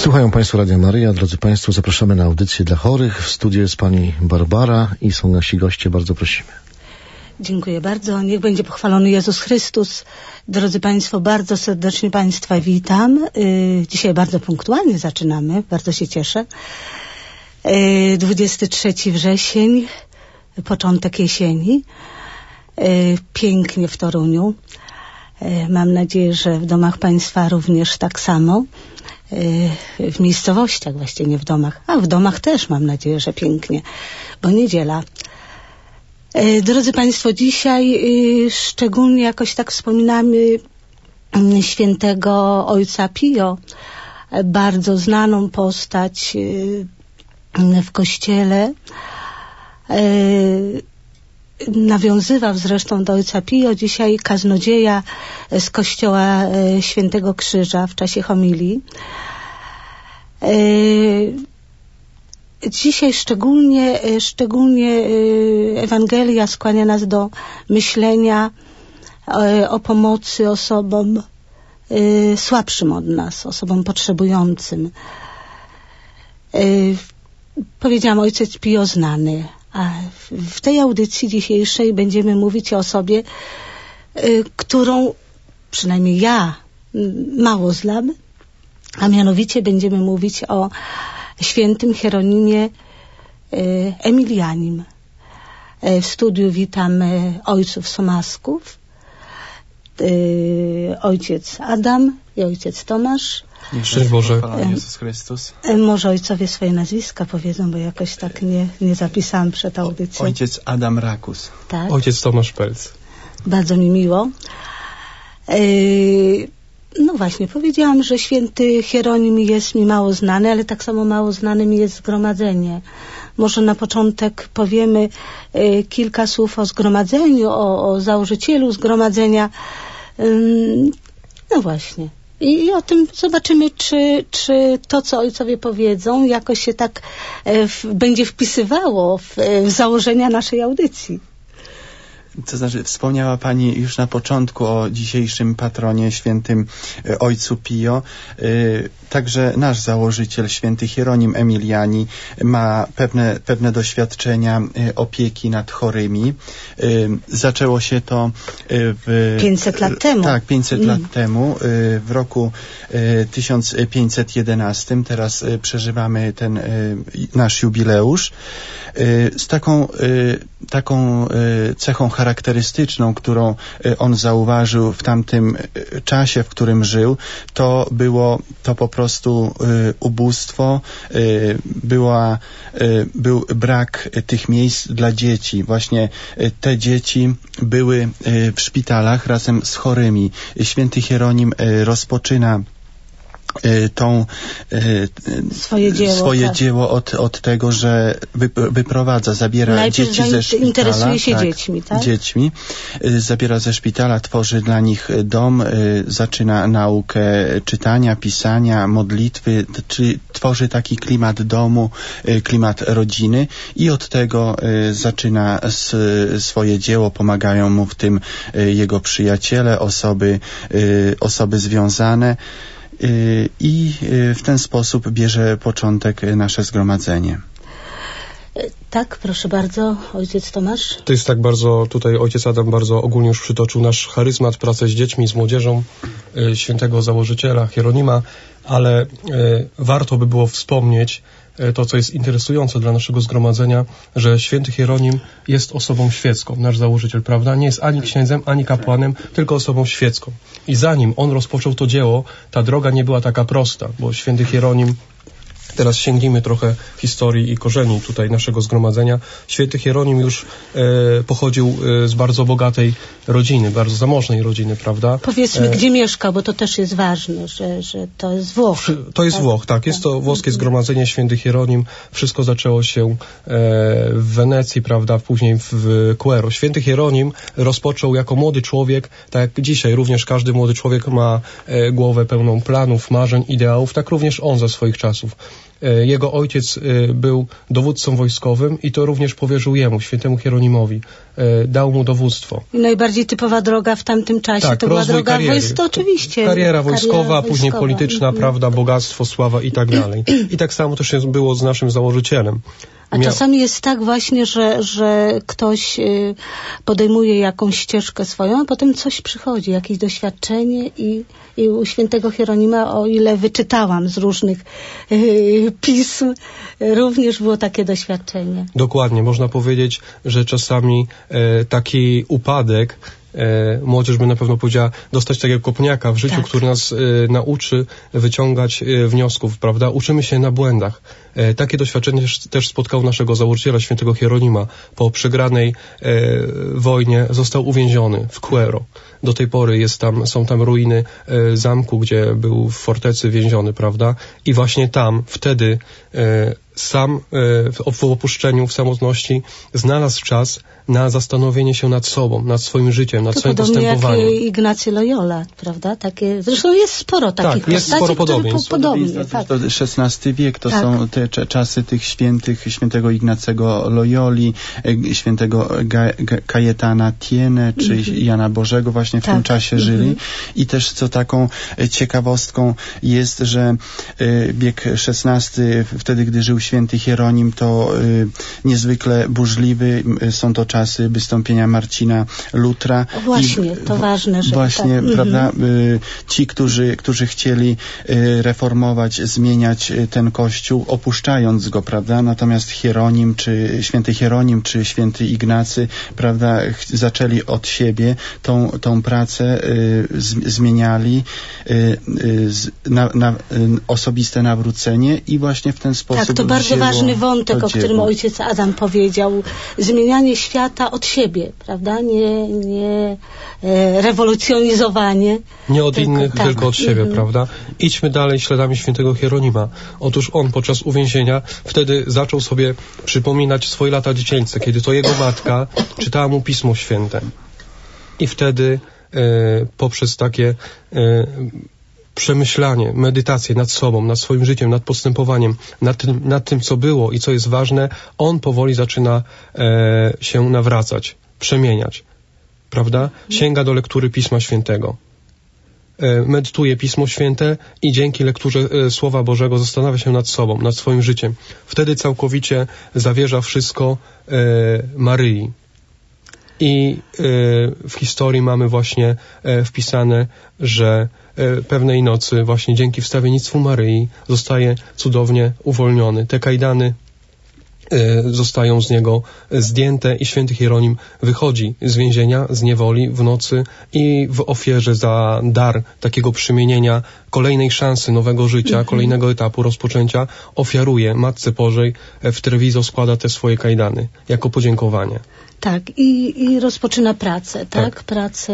Słuchają Państwo Radia Maryja. Drodzy Państwo, zapraszamy na audycję dla chorych. W studiu jest Pani Barbara i są nasi goście. Bardzo prosimy. Dziękuję bardzo. Niech będzie pochwalony Jezus Chrystus. Drodzy Państwo, bardzo serdecznie Państwa witam. Dzisiaj bardzo punktualnie zaczynamy. Bardzo się cieszę. 23 wrzesień, początek jesieni. Pięknie w Toruniu. Mam nadzieję, że w domach Państwa również tak samo. W miejscowościach, właściwie nie w domach, a w domach też mam nadzieję, że pięknie, bo niedziela. Drodzy Państwo, dzisiaj szczególnie jakoś tak wspominamy świętego ojca Pio, bardzo znaną postać w Kościele. Nawiązywał zresztą do ojca Pio dzisiaj kaznodzieja z Kościoła Świętego Krzyża w czasie homilii. Dzisiaj szczególnie Ewangelia skłania nas do myślenia o pomocy osobom słabszym od nas, osobom potrzebującym. Powiedziałam, ojciec Pio znany, a w tej audycji dzisiejszej będziemy mówić o osobie, którą przynajmniej ja mało znam, a mianowicie będziemy mówić o świętym Hieronimie Emilianim. W studiu witam ojców Somasków, ojciec Adam i ojciec Tomasz. Szczęść Boże. Jezus Chrystus. Może ojcowie swoje nazwiska powiedzą, bo jakoś tak nie zapisałam przed audycją. Ojciec Adam Rakus. Tak. Ojciec Tomasz Pelc. Bardzo mi miło. No właśnie, powiedziałam, że święty Hieronim jest mi mało znany, ale tak samo mało znane mi jest zgromadzenie. Może na początek powiemy kilka słów o zgromadzeniu, o założycielu zgromadzenia. No właśnie. I o tym zobaczymy, czy to, co ojcowie powiedzą, jakoś się tak będzie wpisywało w założenia naszej audycji. To znaczy, wspomniała Pani już na początku o dzisiejszym patronie, świętym ojcu Pio. Także nasz założyciel, święty Hieronim Emiliani, ma pewne doświadczenia opieki nad chorymi. Zaczęło się to 500 lat temu. Tak, 500 lat temu, w roku 1511. Teraz przeżywamy ten nasz jubileusz. Z taką cechą charakterystyczną, którą on zauważył w tamtym czasie, w którym żył, to po prostu ubóstwo, był brak tych miejsc dla dzieci. Właśnie te dzieci były w szpitalach razem z chorymi. Święty Hieronim rozpoczyna swoje dzieło od tego, że zabiera najpierw dzieci ze szpitala. Interesuje się dziećmi, tak? Dziećmi. Zabiera ze szpitala, tworzy dla nich dom, zaczyna naukę czytania, pisania, modlitwy, czyli tworzy taki klimat domu, klimat rodziny i od tego zaczyna swoje dzieło, pomagają mu w tym jego przyjaciele, osoby związane. I w ten sposób bierze początek nasze zgromadzenie. Tak, proszę bardzo, ojciec Tomasz. To jest tak bardzo, tutaj ojciec Adam bardzo ogólnie już przytoczył nasz charyzmat, pracę z dziećmi, z młodzieżą, świętego założyciela Hieronima, ale warto by było wspomnieć to, co jest interesujące dla naszego zgromadzenia, że święty Hieronim jest osobą świecką, nasz założyciel, prawda? Nie jest ani księdzem, ani kapłanem, tylko osobą świecką. I zanim on rozpoczął to dzieło, ta droga nie była taka prosta, bo święty Hieronim, teraz sięgnijmy trochę historii i korzeni tutaj naszego zgromadzenia. Święty Hieronim już pochodził z bardzo bogatej rodziny, bardzo zamożnej rodziny, prawda? Powiedzmy, gdzie mieszka, bo to też jest ważne, że to jest Włoch. To jest Włoch, tak. Jest to włoskie zgromadzenie, święty Hieronim. Wszystko zaczęło się w Wenecji, prawda, później w Quero. Święty Hieronim rozpoczął jako młody człowiek, tak jak dzisiaj również każdy młody człowiek ma głowę pełną planów, marzeń, ideałów, tak również on ze swoich czasów. Jego ojciec był dowódcą wojskowym i to również powierzył jemu, świętemu Hieronimowi. Dał mu dowództwo. I najbardziej typowa droga w tamtym czasie tak, to była droga kariery. Oczywiście. Kariera wojskowa, później polityczna, prawda, bogactwo, sława i tak dalej. I tak samo też było z naszym założycielem. A czasami jest tak właśnie, że ktoś podejmuje jakąś ścieżkę swoją, a potem coś przychodzi, jakieś doświadczenie i u świętego Hieronima, o ile wyczytałam z różnych pism, również było takie doświadczenie. Dokładnie, można powiedzieć, że czasami taki upadek, młodzież by na pewno powiedziała, dostać takiego kopniaka w życiu, tak, który nas nauczy wyciągać wniosków, prawda? Uczymy się na błędach. Takie doświadczenie też spotkało naszego założyciela, świętego Hieronima. Po przegranej wojnie został uwięziony w Quero. Do tej pory są tam ruiny zamku, gdzie był w fortecy więziony, prawda? I właśnie tam, wtedy sam w opuszczeniu, w samotności znalazł czas na zastanowienie się nad sobą, nad swoim życiem, nad swoim postępowaniem. Podobnie jak Ignacy Loyola, prawda? Zresztą jest sporo takich jest postaci, sporo podobieństw. Tak. To XVI wiek, to są te czasy tych świętych, świętego Ignacego Loyoli, świętego Kajetana Thiene, czy Jana Bożego właśnie w tym czasie żyli. I też co taką ciekawostką jest, że wiek XVI, wtedy gdy żył święty Hieronim, to niezwykle burzliwy. Są to czasy wystąpienia Marcina Lutra. Właśnie, to ważne, że właśnie, prawda, ci, którzy chcieli reformować, zmieniać ten Kościół, opuszczając go, prawda, natomiast Hieronim, czy święty Ignacy, prawda, zaczęli od siebie tą pracę, zmieniali osobiste nawrócenie i właśnie w ten sposób tak, to bardzo ważny wątek, o którym ojciec Adam powiedział. Zmienianie świata od siebie, prawda? Nie rewolucjonizowanie. Nie od innych, tylko od siebie, prawda? Idźmy dalej śladami świętego Hieronima. Otóż on podczas uwięzienia wtedy zaczął sobie przypominać swoje lata dziecięce, kiedy to jego matka czytała mu Pismo Święte. I wtedy poprzez takie przemyślanie, medytację nad sobą, nad swoim życiem, nad postępowaniem, nad tym, co było i co jest ważne, on powoli zaczyna się nawracać, przemieniać, prawda? Sięga do lektury Pisma Świętego. Medytuje Pismo Święte i dzięki lekturze Słowa Bożego zastanawia się nad sobą, nad swoim życiem. Wtedy całkowicie zawierza wszystko Maryi. I w historii mamy właśnie wpisane, że pewnej nocy właśnie dzięki wstawiennictwu Maryi zostaje cudownie uwolniony. Te kajdany zostają z niego zdjęte i święty Hieronim wychodzi z więzienia, z niewoli w nocy i w ofierze za dar takiego przemienienia, kolejnej szansy nowego życia, kolejnego etapu rozpoczęcia ofiaruje Matce Bożej, w Treviso składa te swoje kajdany jako podziękowanie. Tak, i rozpoczyna pracę, tak? Pracę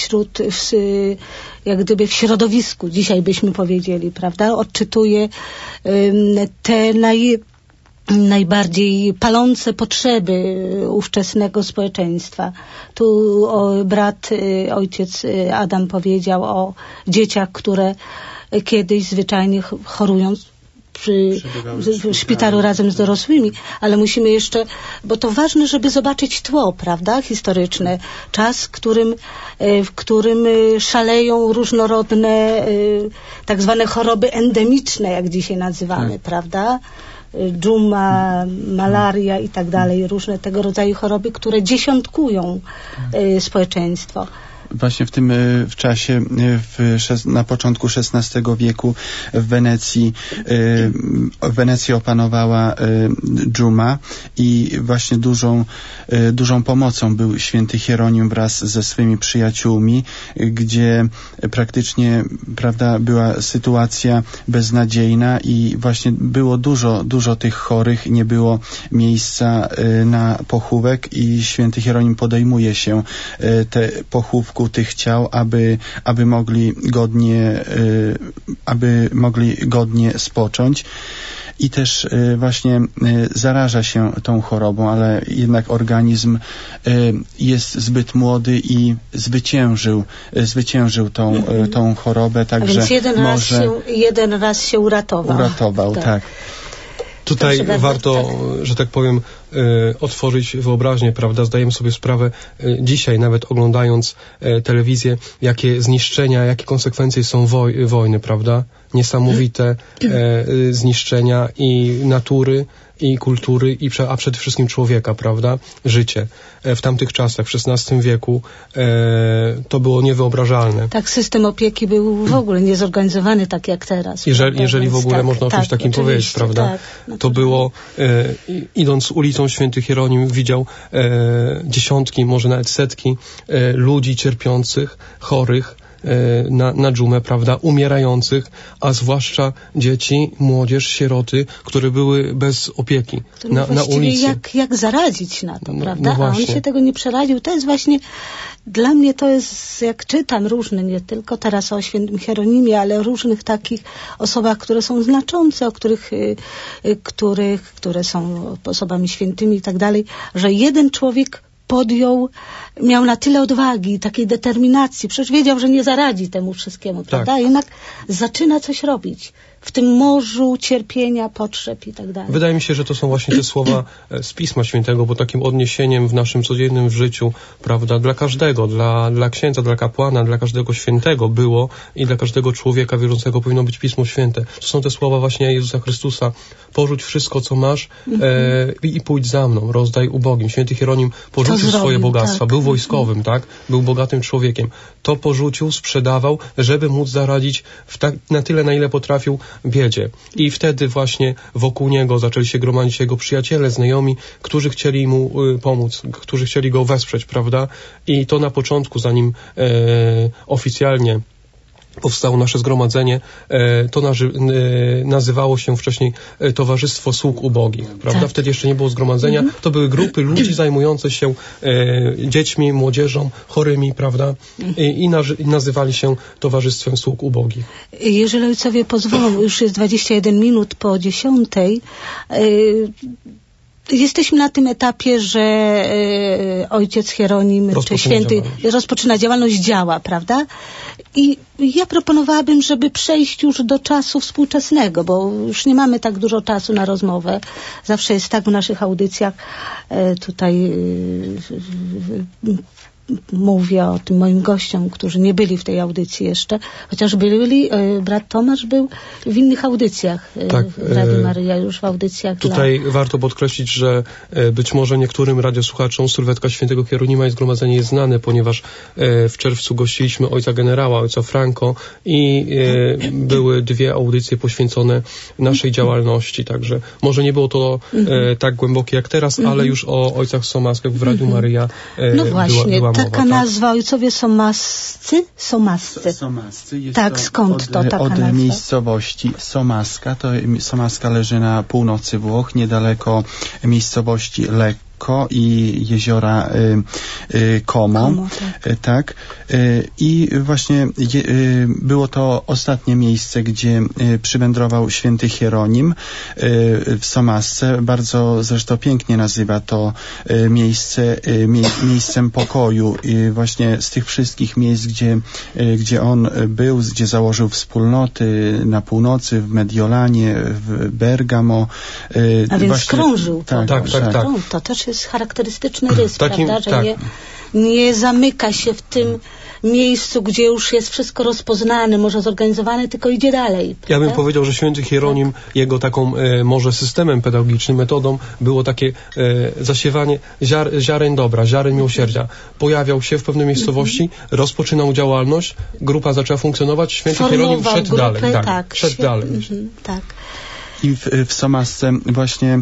jak gdyby w środowisku, dzisiaj byśmy powiedzieli, prawda? Odczytuje te najbardziej palące potrzeby ówczesnego społeczeństwa. Tu ojciec Adam powiedział o dzieciach, które kiedyś zwyczajnie chorując w szpitalu razem z dorosłymi, ale musimy jeszcze, bo to ważne, żeby zobaczyć tło, prawda, historyczne. Czas, w którym szaleją różnorodne tak zwane choroby endemiczne, jak dzisiaj nazywamy, prawda? Dżuma, malaria i tak dalej, różne tego rodzaju choroby, które dziesiątkują społeczeństwo. Właśnie w czasie, na początku XVI wieku w Wenecji opanowała dżuma i właśnie dużą pomocą był święty Hieronim wraz ze swymi przyjaciółmi, gdzie praktycznie, prawda, była sytuacja beznadziejna i właśnie było dużo tych chorych, nie było miejsca na pochówek i święty Hieronim podejmuje się pochówku tych ciał, aby mogli godnie spocząć. I też właśnie zaraża się tą chorobą, ale jednak organizm jest zbyt młody i zwyciężył tą chorobę, także a więc jeden raz się uratował. Tak. Tutaj warto, że tak powiem, otworzyć wyobraźnię, prawda? Zdajemy sobie sprawę dzisiaj, nawet oglądając telewizję, jakie zniszczenia, jakie konsekwencje są wojny, prawda? Niesamowite zniszczenia i natury, i kultury, a przede wszystkim człowieka, prawda? Życie. W tamtych czasach, w XVI wieku, to było niewyobrażalne. Tak, system opieki był w ogóle niezorganizowany tak jak teraz. Jeżeli w ogóle można o czymś takim powiedzieć, prawda? Tak, to było, idąc ulicą Święty Hieronim, widział dziesiątki, może nawet setki ludzi cierpiących, chorych, na dżumę, prawda, umierających, a zwłaszcza dzieci, młodzież, sieroty, które były bez opieki na ulicy. Jak zaradzić na to, prawda? A on się tego nie przeradził. To jest właśnie, dla mnie to jest, jak czytam różne, nie tylko teraz o Świętym Hieronimie, ale różnych takich osobach, które są znaczące, które są osobami świętymi i tak dalej, że jeden człowiek miał na tyle odwagi, takiej determinacji, przecież wiedział, że nie zaradzi temu wszystkiemu, prawda? Jednak zaczyna coś robić w tym morzu cierpienia, potrzeb i tak dalej. Wydaje mi się, że to są właśnie te słowa z Pisma Świętego, bo takim odniesieniem w naszym codziennym życiu, prawda, dla każdego, dla księdza, dla kapłana, dla każdego świętego było i dla każdego człowieka wierzącego powinno być Pismo Święte. To są te słowa właśnie Jezusa Chrystusa. Porzuć wszystko, co masz i pójdź za mną, rozdaj ubogim. Święty Hieronim porzucił swoje bogactwa. Tak. Był wojskowym, tak? Był bogatym człowiekiem. To porzucił, sprzedawał, żeby móc zaradzić na tyle, na ile potrafił biedzie. I wtedy właśnie wokół niego zaczęli się gromadzić jego przyjaciele, znajomi, którzy chcieli mu pomóc, którzy chcieli go wesprzeć, prawda? I to na początku, zanim oficjalnie powstało nasze zgromadzenie, to nazywało się wcześniej Towarzystwo Sług Ubogich, prawda? Tak. Wtedy jeszcze nie było zgromadzenia. To były grupy ludzi zajmujące się dziećmi, młodzieżą, chorymi, prawda? I nazywali się Towarzystwem Sług Ubogich. Jeżeli ojcowie pozwolą, już jest 21 minut po 10:00. Jesteśmy na tym etapie, że ojciec Hieronim, czy święty, rozpoczyna działalność, działa, prawda? I ja proponowałabym, żeby przejść już do czasu współczesnego, bo już nie mamy tak dużo czasu na rozmowę. Zawsze jest tak w naszych audycjach. Tutaj mówię o tym moim gościom, którzy nie byli w tej audycji jeszcze, chociaż byli, brat Tomasz był w innych audycjach, tak, w Radiu Maryja, już w audycjach. Tutaj warto podkreślić, że być może niektórym radiosłuchaczom sylwetka Świętego Hieronima i zgromadzenie jest znane, ponieważ w czerwcu gościliśmy ojca generała, ojca Franco i były 2 audycje poświęcone naszej działalności, także może nie było to tak głębokie jak teraz, ale już o ojcach somaskach w Radiu Maryja no właśnie, była mowa, taka nazwa, ojcowie somascy? Somascy. Jest tak, skąd to taka nazwa? Od miejscowości Somaska. Somaska leży na północy Włoch, niedaleko miejscowości Lecco i jeziora Como. Tak. I właśnie było to ostatnie miejsce, gdzie przywędrował święty Hieronim w Somasce. Bardzo zresztą pięknie nazywa to miejsce miejscem pokoju. I właśnie z tych wszystkich miejsc, gdzie on był, gdzie założył wspólnoty na północy, w Mediolanie, w Bergamo. A więc właśnie krążył. Tak. To też jest charakterystyczny rys, prawda? Że nie zamyka się w tym miejscu, gdzie już jest wszystko rozpoznane, może zorganizowane, tylko idzie dalej. Prawda? Ja bym powiedział, że święty Hieronim, jego taką może systemem pedagogicznym, metodą było takie zasiewanie ziaren dobra, ziaren miłosierdzia. Pojawiał się w pewnej miejscowości, rozpoczynał działalność, grupa zaczęła funkcjonować, święty Hieronim szedł dalej. Szedł dalej. Tak. I w Somasce właśnie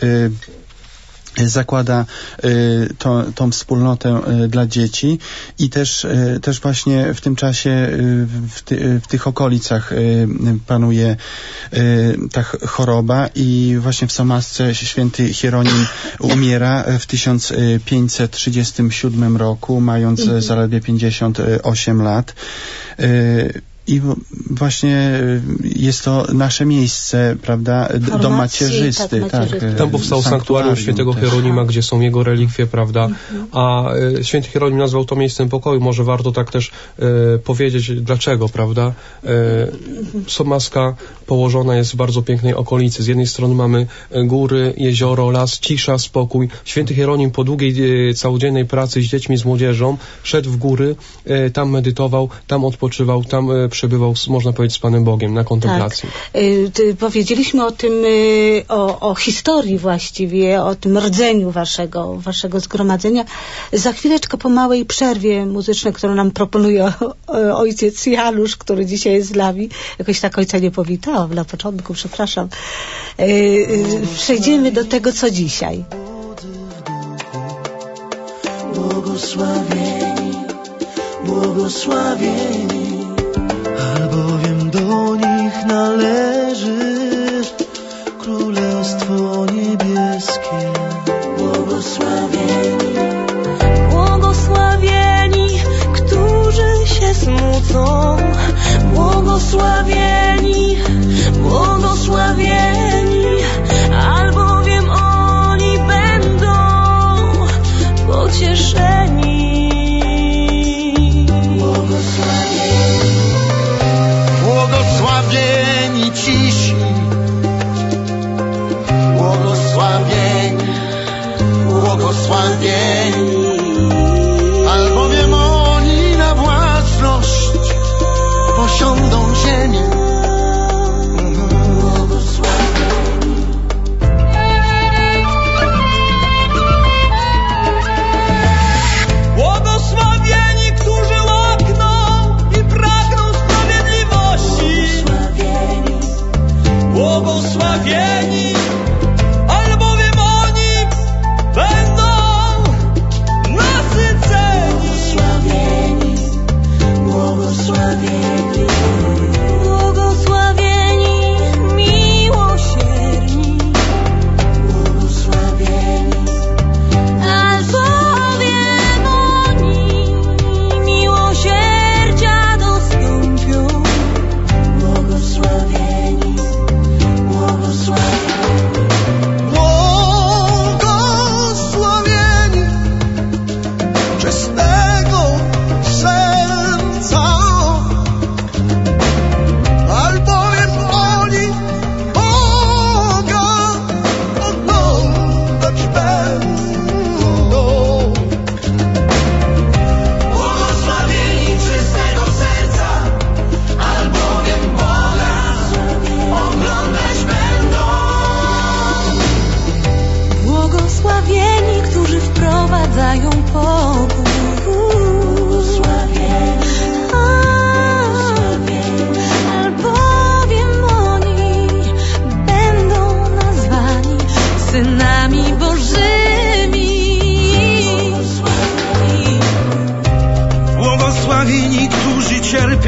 zakłada tą wspólnotę dla dzieci i też właśnie w tym czasie w tych okolicach panuje ta choroba i właśnie w Somasce święty Hieronim umiera w 1537 roku, mając zaledwie 58 lat. I właśnie jest to nasze miejsce, prawda, dom macierzysty. Tak, tam powstał sanktuarium świętego Hieronima, gdzie są jego relikwie, prawda, a święty Hieronim nazwał to miejscem pokoju. Może warto tak też powiedzieć, dlaczego, prawda. Somaska położona jest w bardzo pięknej okolicy. Z jednej strony mamy góry, jezioro, las, cisza, spokój. Święty Hieronim po długiej, całodziennej pracy z dziećmi, z młodzieżą szedł w góry, tam medytował, tam odpoczywał, tam przebywał, można powiedzieć, z Panem Bogiem na kontemplacji. Tak. Powiedzieliśmy o tym, o historii właściwie, o tym rdzeniu waszego zgromadzenia. Za chwileczkę po małej przerwie muzycznej, którą nam proponuje ojciec Janusz, który dzisiaj jest z nami. Jakoś tak ojca nie powitałam na początku, przepraszam. Przejdziemy do tego, co dzisiaj. Błogosławieni, albowiem do nich należy Królestwo Niebieskie. Błogosławieni, którzy się smucą. Błogosławieni, albowiem oni będą pocieszeni. Błogosławieni cisi, błogosławieni, albowiem oni na własność posiądą ziemię. Błogosławieni, którzy łakną i pragną sprawiedliwości. Błogosławieni, albowiem oni będą nasyceni. Błogosławieni, miłosierni. Albowiem oni miłosierdzia dostąpią. Błogosławieni, czystego serca, albowiem oni Boga oglądać będą. Błogosławieni czystego serca, albowiem Boga oglądać będą. Błogosławieni, którzy wprowadzają pokój. Albowiem oni będą nazwani synami Bożymi. Błogosławieni, którzy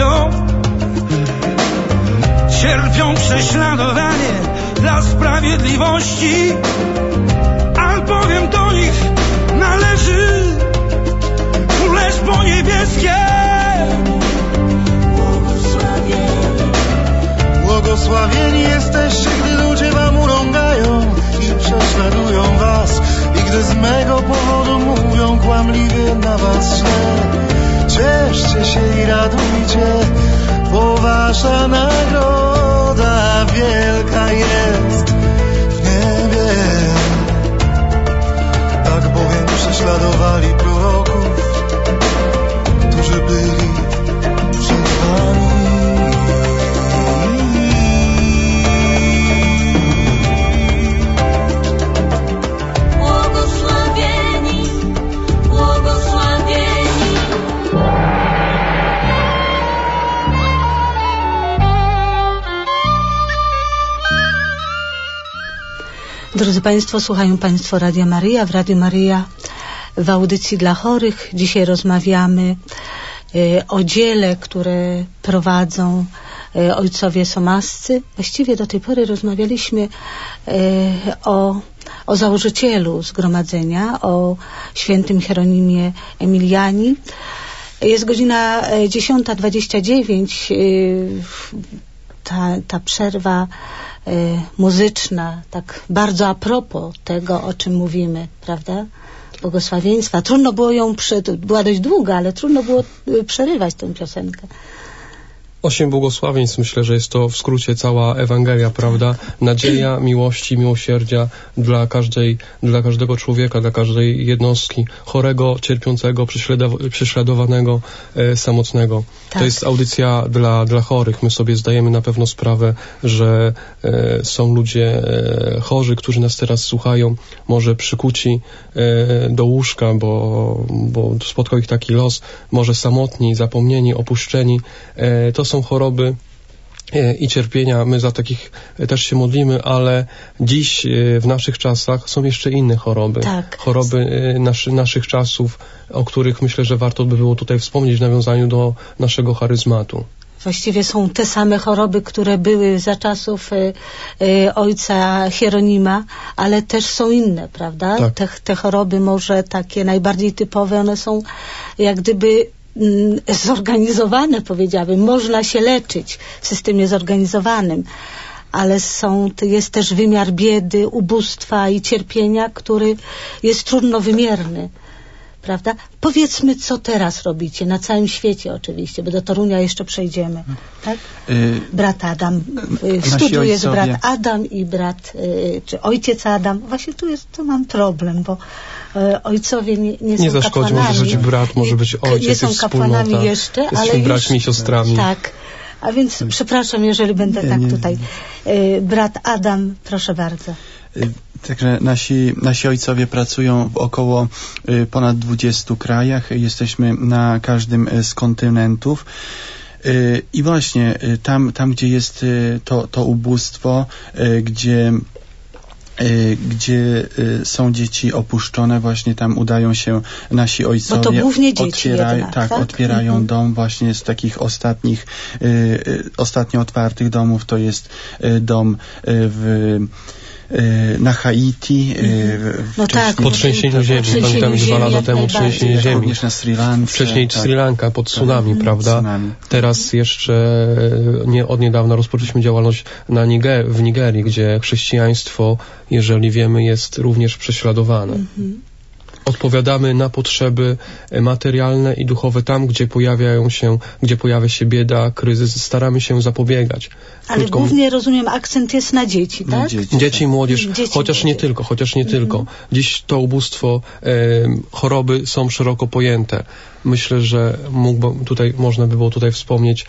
cierpią prześladowanie dla sprawiedliwości, albowiem do nich należy Królestwo Niebieskie. Błogosławieni jesteście, gdy ludzie wam urągają i prześladują was, i gdy z mego powodu mówią kłamliwie na was źle. Cieszcie się i radujcie, bo wasza nagroda wielka jest w niebie. Tak bowiem prześladowali proroków, którzy byli przed wami. Drodzy Państwo, słuchają Państwo Radia Maryja. W Radiu Maryja w audycji dla chorych. Dzisiaj rozmawiamy o dziele, które prowadzą ojcowie somascy. Właściwie do tej pory rozmawialiśmy o założycielu zgromadzenia, o świętym Hieronimie Emiliani. Jest godzina 10:29. Ta przerwa muzyczna, tak bardzo a propos tego, o czym mówimy, prawda? Błogosławieństwa. Trudno było ją, była dość długa, ale trudno było przerywać tę piosenkę. 8 błogosławieństw, myślę, że jest to w skrócie cała Ewangelia, prawda? Nadzieja, miłości, miłosierdzia dla każdego człowieka, dla każdej jednostki, chorego, cierpiącego, prześladowanego, samotnego. Tak. To jest audycja dla chorych. My sobie zdajemy na pewno sprawę, że są ludzie chorzy, którzy nas teraz słuchają, może przykuci do łóżka, bo spotkał ich taki los, może samotni, zapomnieni, opuszczeni. To są choroby i cierpienia. My za takich też się modlimy, ale dziś w naszych czasach są jeszcze inne choroby. Tak. Choroby naszych czasów, o których myślę, że warto by było tutaj wspomnieć w nawiązaniu do naszego charyzmatu. Właściwie są te same choroby, które były za czasów ojca Hieronima, ale też są inne, prawda? Tak. Te choroby może takie najbardziej typowe, one są jak gdyby zorganizowane, powiedziałabym. Można się leczyć w systemie zorganizowanym, ale jest też wymiar biedy, ubóstwa i cierpienia, który jest trudnowymierny. Prawda? Powiedzmy, co teraz robicie, na całym świecie oczywiście, bo do Torunia jeszcze przejdziemy. Tak? Brat Adam, w studiu jest brat Adam i czy ojciec Adam. Właśnie tu mam problem, bo ojcowie nie są zaszkodzi, kapłanami. Może być brat, może być ojciec, nie są kapłanami jeszcze, ale braćmi i siostrami. Tak. A więc przepraszam, jeżeli będę tutaj. Brat Adam, proszę bardzo. Także nasi ojcowie pracują w około ponad 20 krajach. Jesteśmy na każdym z kontynentów. I właśnie tam gdzie jest to ubóstwo, gdzie są dzieci opuszczone, właśnie tam udają się nasi ojcowie. Bo to głównie dzieci otwierają dom właśnie z takich ostatnio otwartych domów. To jest dom na Haiti, po trzęsieniu ziemi. Pamiętam 2 lata temu trzęsienie ziemi. Również na Sri Lance. Wcześniej Sri Lanka pod tsunami, prawda? Tsunami. Teraz jeszcze od niedawna rozpoczęliśmy działalność w Nigerii, gdzie chrześcijaństwo, jeżeli wiemy, jest również prześladowane. Odpowiadamy na potrzeby materialne i duchowe tam, gdzie pojawia się bieda, kryzys. Staramy się zapobiegać. Ale głównie, rozumiem, akcent jest na dzieci, tak? Dzieci i młodzież, chociaż nie tylko. Dziś to ubóstwo, choroby są szeroko pojęte. Myślę, że można by było tutaj wspomnieć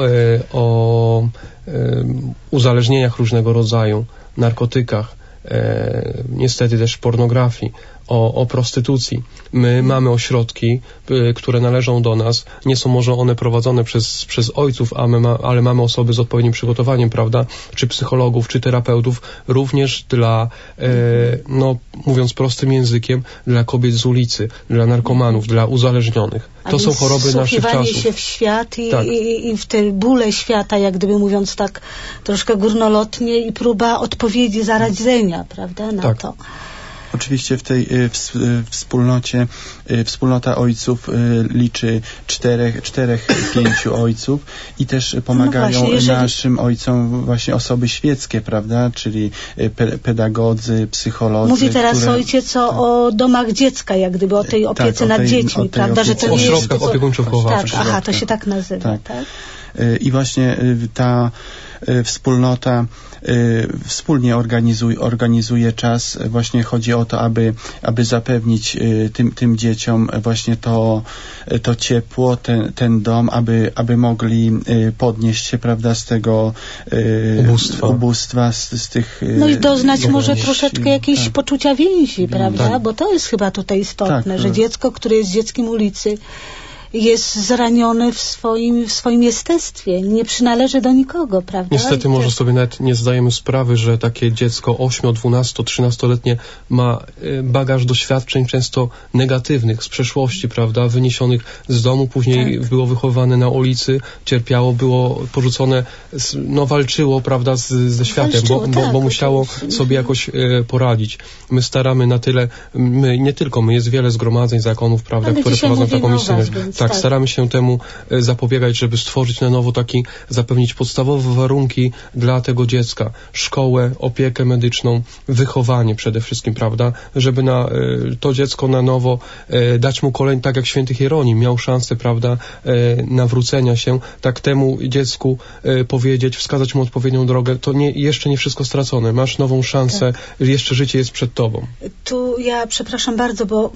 o uzależnieniach różnego rodzaju, narkotykach, niestety też pornografii, o prostytucji. My mamy ośrodki, które należą do nas. Nie są może one prowadzone przez ojców, ale mamy osoby z odpowiednim przygotowaniem, prawda? Czy psychologów, czy terapeutów, również dla, mówiąc prostym językiem, dla kobiet z ulicy, dla narkomanów, dla uzależnionych. To są choroby naszych czasów. Wsłuchiwanie się w świat i w te bóle świata, jak gdyby mówiąc tak troszkę górnolotnie, i próba odpowiedzi, zaradzenia, prawda, na to. Oczywiście w tej wspólnocie, wspólnota ojców liczy 4-5 ojców i też pomagają naszym ojcom właśnie osoby świeckie, prawda, czyli pedagodzy, psycholodzy. Mówi teraz ojciec o domach dziecka, jak gdyby o tej opiece nad dziećmi, prawda, że to nie jest... Ośrodkach opiekuńczo-wychowawczych. Tak, to się tak nazywa, tak? I właśnie ta wspólnota wspólnie organizuje czas. Właśnie chodzi o to, aby zapewnić tym dzieciom właśnie to ciepło, ten dom, aby mogli podnieść się, prawda, z tego ubóstwa, z tych... No i doznać może troszeczkę jakiejś poczucia więzi, prawda? Bo to jest chyba tutaj istotne, że dziecko, które jest dzieckiem ulicy, jest zraniony w swoim jestestwie, nie przynależy do nikogo, prawda? Niestety może sobie nawet nie zdajemy sprawy, że takie dziecko 8, 12, 13-letnie ma bagaż doświadczeń często negatywnych z przeszłości, prawda? Wyniesionych z domu, później było wychowane na ulicy, cierpiało, było porzucone, walczyło, prawda, ze światem, bo musiało sobie jakoś poradzić. My staramy na tyle, nie tylko my, jest wiele zgromadzeń, zakonów, prawda, które prowadzą taką misję. Tak, staramy się temu zapobiegać, żeby stworzyć na nowo zapewnić podstawowe warunki dla tego dziecka. Szkołę, opiekę medyczną, wychowanie przede wszystkim, prawda? Żeby to dziecko na nowo dać mu kolejny, tak jak święty Hieronim miał szansę, prawda, nawrócenia się, tak temu dziecku powiedzieć, wskazać mu odpowiednią drogę. To jeszcze nie wszystko stracone. Masz nową szansę, jeszcze życie jest przed tobą. Tu ja przepraszam bardzo, bo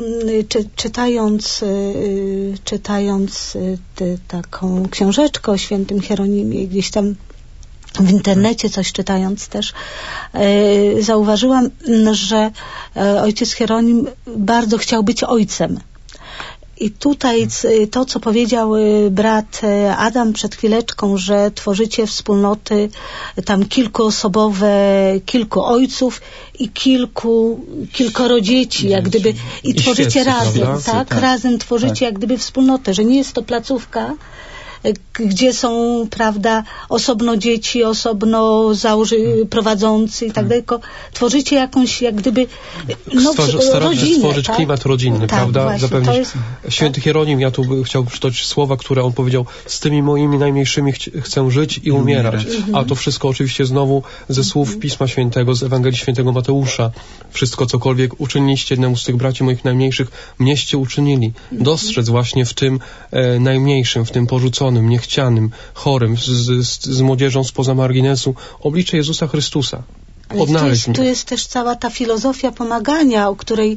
czytając taką książeczkę o świętym Hieronimie, gdzieś tam w internecie coś czytając też, zauważyłam, że ojciec Hieronim bardzo chciał być ojcem. I tutaj to, co powiedział brat Adam przed chwileczką, że tworzycie wspólnoty tam kilkuosobowe, kilku ojców i kilkoro dzieci, jak gdyby, i tworzycie świeccy, razem, prawda? tak? Razem tworzycie jak gdyby wspólnotę, że nie jest to placówka, gdzie są, prawda, osobno dzieci, osobno prowadzący i tak dalej, tylko tworzycie jakąś, jak gdyby, Staramy się stworzyć tak? klimat rodzinny, prawda? Właśnie, zapewnić. Święty Hieronim, ja tu chciałbym przytoczyć słowa, które on powiedział: z tymi moimi najmniejszymi chcę żyć i umierać. A to wszystko oczywiście znowu ze słów Pisma Świętego, z Ewangelii Świętego Mateusza. Wszystko, cokolwiek uczyniliście jednemu z tych braci moich najmniejszych, mnieście uczynili. Dostrzec właśnie w tym najmniejszym, w tym porzuconym, niechcianym, chorym, z młodzieżą spoza marginesu, oblicze Jezusa Chrystusa. Odnaleźć tu jest też cała ta filozofia pomagania, o której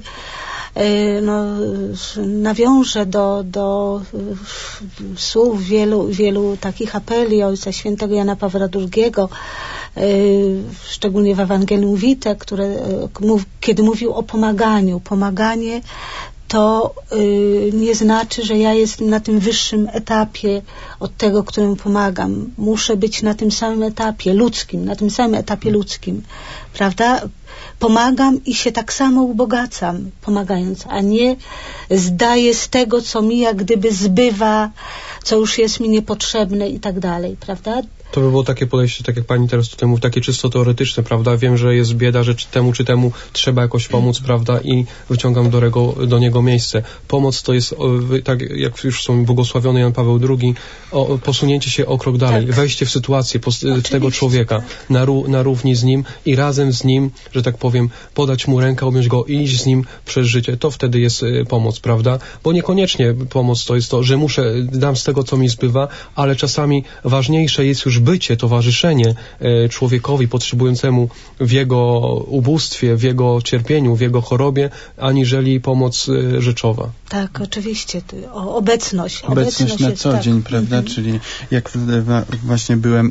nawiążę do słów wielu takich apeli Ojca Świętego Jana Pawła II, szczególnie w Ewangelium Vitae, kiedy mówił o pomaganiu. Pomaganie to nie znaczy, że ja jestem na tym wyższym etapie od tego, któremu pomagam. Muszę być na tym samym etapie ludzkim, prawda? Pomagam i się tak samo ubogacam, pomagając, a nie zdaję z tego, co mi jak gdyby zbywa, co już jest mi niepotrzebne i tak dalej, prawda? To by było takie podejście, tak jak pani teraz tutaj mówi, takie czysto teoretyczne, prawda? Wiem, że jest bieda, że czy temu trzeba jakoś pomóc, prawda? I wyciągam do niego miejsce. Pomoc to jest, tak jak już są błogosławiony Jan Paweł II, posunięcie się o krok dalej, wejście w sytuację tego człowieka na równi z nim i razem z nim, że tak powiem, podać mu rękę, objąć go i iść z nim przez życie. To wtedy jest pomoc, prawda? Bo niekoniecznie pomoc to jest to, że dam z tego, co mi zbywa, ale czasami ważniejsze jest już bycie, towarzyszenie człowiekowi potrzebującemu w jego ubóstwie, w jego cierpieniu, w jego chorobie, aniżeli pomoc rzeczowa. Tak, oczywiście. Obecność na jest, co dzień, prawda? Czyli jak właśnie byłem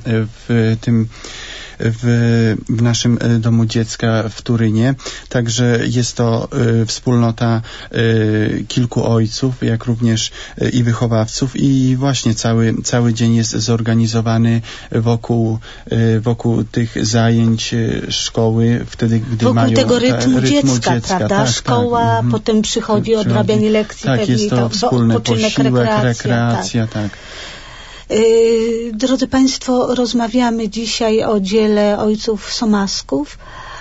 w naszym domu dziecka w Turynie. Także jest to wspólnota kilku ojców, jak również i wychowawców i właśnie cały dzień jest zorganizowany wokół tych zajęć szkoły, wtedy, gdy wokół mają tego rytmu dziecka, prawda? Tak, Szkoła, potem przychodzi odrabianie lekcji. Tak, jest to wspólny posiłek, rekreacja, tak. Drodzy Państwo, rozmawiamy dzisiaj o dziele ojców Somasków,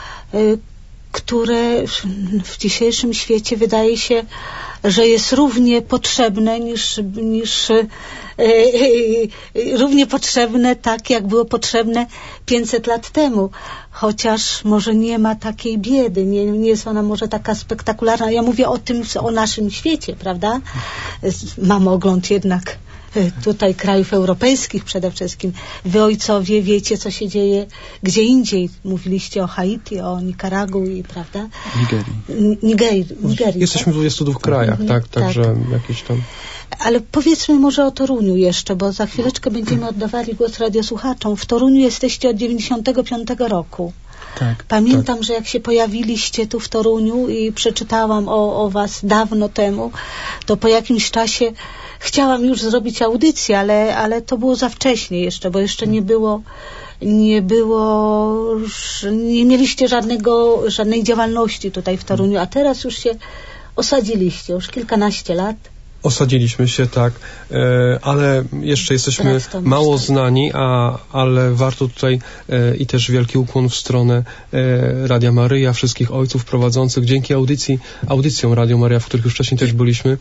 które w dzisiejszym świecie wydaje się, że jest równie potrzebne równie potrzebne, tak jak było potrzebne 500 lat temu. Chociaż może nie ma takiej biedy, nie jest ona może taka spektakularna. Ja mówię o naszym świecie, prawda? Mamy ogląd jednak tutaj krajów europejskich przede wszystkim. Wy, ojcowie, wiecie, co się dzieje gdzie indziej. Mówiliście o Haiti, o Nikaragui, prawda? Nigerii. Jesteśmy w 22 krajach, tak? Także jakieś tam... Ale powiedzmy może o Toruniu jeszcze, bo za chwileczkę będziemy oddawali głos radiosłuchaczom. W Toruniu jesteście od 95 roku. Tak, Pamiętam, że jak się pojawiliście tu w Toruniu i przeczytałam o was dawno temu, to po jakimś czasie chciałam już zrobić audycję, ale to było za wcześnie jeszcze, bo jeszcze nie mieliście żadnej działalności tutaj w Toruniu, a teraz już się osadziliście, już kilkanaście lat. Osadziliśmy się, tak, ale jeszcze jesteśmy mało znani, ale warto tutaj i też wielki ukłon w stronę Radia Maryja, wszystkich ojców prowadzących. Dzięki audycjom Radio Maryja, w których już wcześniej też byliśmy,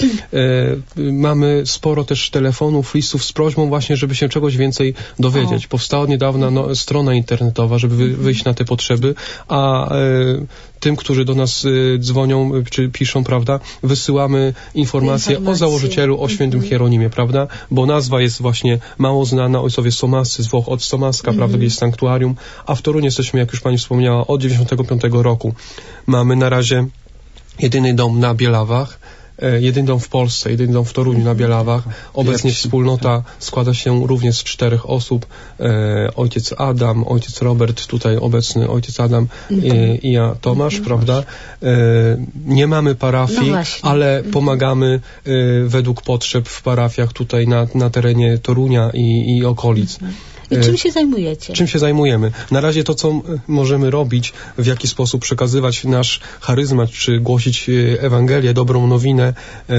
mamy sporo też telefonów, listów z prośbą właśnie, żeby się czegoś więcej dowiedzieć. Powstała niedawna strona internetowa, żeby wyjść na te potrzeby, a tym, którzy do nas dzwonią czy piszą, prawda, wysyłamy informacje o założycielu, o świętym Hieronimie, prawda, bo nazwa jest właśnie mało znana, ojcowie Somascy z Włoch, od Somaska, prawda, gdzie jest sanktuarium, a w Toruniu jesteśmy, jak już pani wspomniała, od 95 roku. Mamy na razie jedyny dom na Bielawach, jedyny dom w Polsce, jedyny dom w Toruniu na Bielawach. Obecnie wspólnota składa się również z 4 osób. Ojciec Adam, ojciec Robert, tutaj obecny ojciec Adam i ja, Tomasz, prawda? Nie mamy parafii, ale pomagamy według potrzeb w parafiach tutaj na terenie Torunia i okolic. I czym się zajmujecie? Czym się zajmujemy? Na razie to, co możemy robić, w jaki sposób przekazywać nasz charyzmat, czy głosić Ewangelię, dobrą nowinę,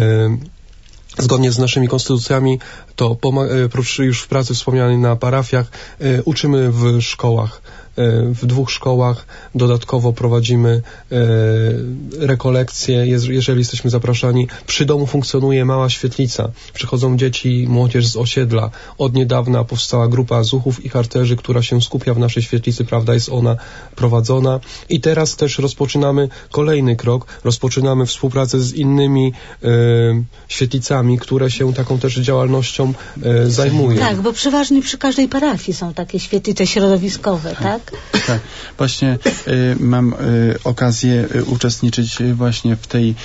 zgodnie z naszymi konstytucjami, to prócz już w pracy wspomnianej na parafiach, uczymy w szkołach. W 2 szkołach dodatkowo prowadzimy rekolekcje, jeżeli jesteśmy zapraszani. Przy domu funkcjonuje mała świetlica. Przychodzą dzieci, młodzież z osiedla. Od niedawna powstała grupa zuchów i harcerzy, która się skupia w naszej świetlicy, prawda, jest ona prowadzona. I teraz też rozpoczynamy kolejny krok. Rozpoczynamy współpracę z innymi świetlicami, które się taką też działalnością zajmują. Tak, bo przeważnie przy każdej parafii są takie świetlice środowiskowe, tak? Tak, właśnie mam okazję uczestniczyć właśnie w tej,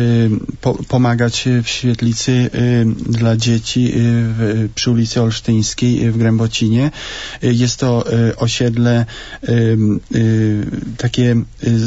pomagać w świetlicy dla dzieci przy ulicy Olsztyńskiej w Grębocinie. Jest to osiedle takie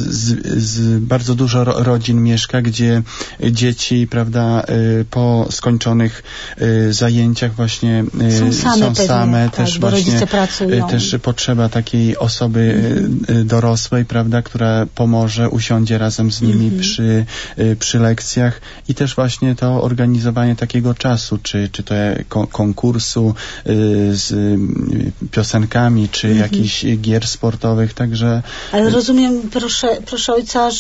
bardzo dużo rodzin mieszka, gdzie dzieci, prawda, po skończonych zajęciach właśnie są same tak, też bo właśnie rodzice pracują. Też potrzeba takiej osoby dorosłej, prawda, która pomoże, usiądzie razem z nimi przy lekcjach i też właśnie to organizowanie takiego czasu, czy to konkursu z piosenkami, czy jakichś gier sportowych, także... Ale rozumiem, proszę ojca,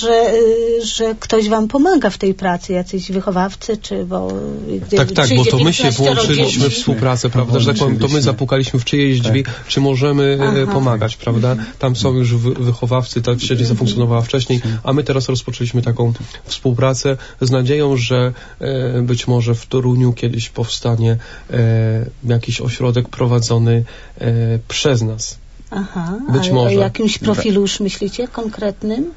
że ktoś wam pomaga w tej pracy, jacyś wychowawcy, czy bo... Tak, bo to my się włączyliśmy w współpracę, prawda, że tak powiem, to my zapukaliśmy w czyjeś drzwi, czy możemy pomagać, prawda? Tam są już wychowawcy, ta świetlica zafunkcjonowała wcześniej, a my teraz rozpoczęliśmy taką współpracę z nadzieją, że być może w Toruniu kiedyś powstanie jakiś ośrodek prowadzony przez nas. Być może. O jakimś profilu już myślicie konkretnym?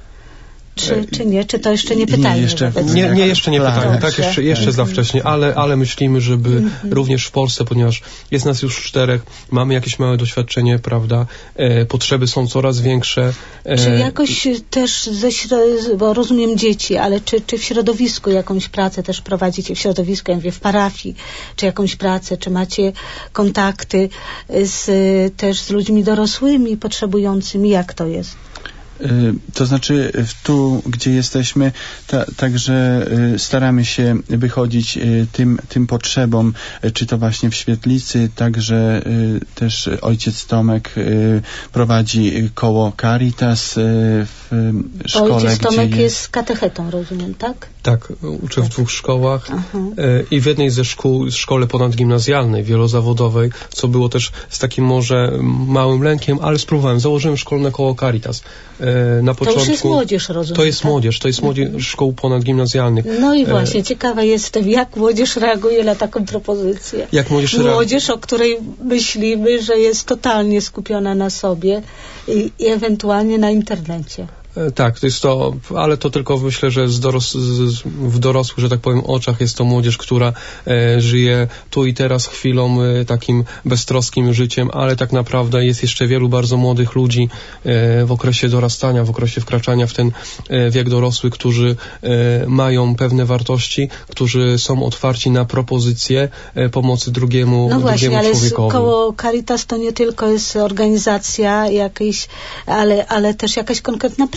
Czy nie? Czy to jeszcze nie pytanie? Nie, jeszcze nie pytanie. Tak, jeszcze za wcześnie, ale myślimy, żeby również w Polsce, ponieważ jest nas już 4, mamy jakieś małe doświadczenie, prawda? Potrzeby są coraz większe. Czy jakoś też bo rozumiem dzieci, ale czy w środowisku jakąś pracę też prowadzicie? W środowisku, ja mówię, w parafii, czy jakąś pracę, czy macie kontakty też z ludźmi dorosłymi, potrzebującymi? Jak to jest? To znaczy tu, gdzie jesteśmy, także staramy się wychodzić tym potrzebom, czy to właśnie w świetlicy, także też ojciec Tomek prowadzi koło Caritas w szkole. Ojciec Tomek jest katechetą, rozumiem, tak? Tak, uczę w 2 szkołach i w jednej ze szkół, szkole ponadgimnazjalnej, wielozawodowej, co było też z takim może małym lękiem, ale spróbowałem. Założyłem szkolne koło Caritas. Na początku, to już jest młodzież, rozumiem. To jest młodzież, to jest młodzież szkół ponadgimnazjalnych. No i właśnie, ciekawa jestem, jak młodzież reaguje na taką propozycję. Jak młodzież, o której myślimy, że jest totalnie skupiona na sobie i ewentualnie na internecie. Tak, to jest to, ale to tylko myślę, że w dorosłych, że tak powiem, oczach jest to młodzież, która żyje tu i teraz chwilą, takim beztroskim życiem, ale tak naprawdę jest jeszcze wielu bardzo młodych ludzi w okresie dorastania, w okresie wkraczania w ten wiek dorosły, którzy mają pewne wartości, którzy są otwarci na propozycje pomocy drugiemu człowiekowi. Ale koło Caritas to nie tylko jest organizacja jakiejś, ale też jakaś konkretna praca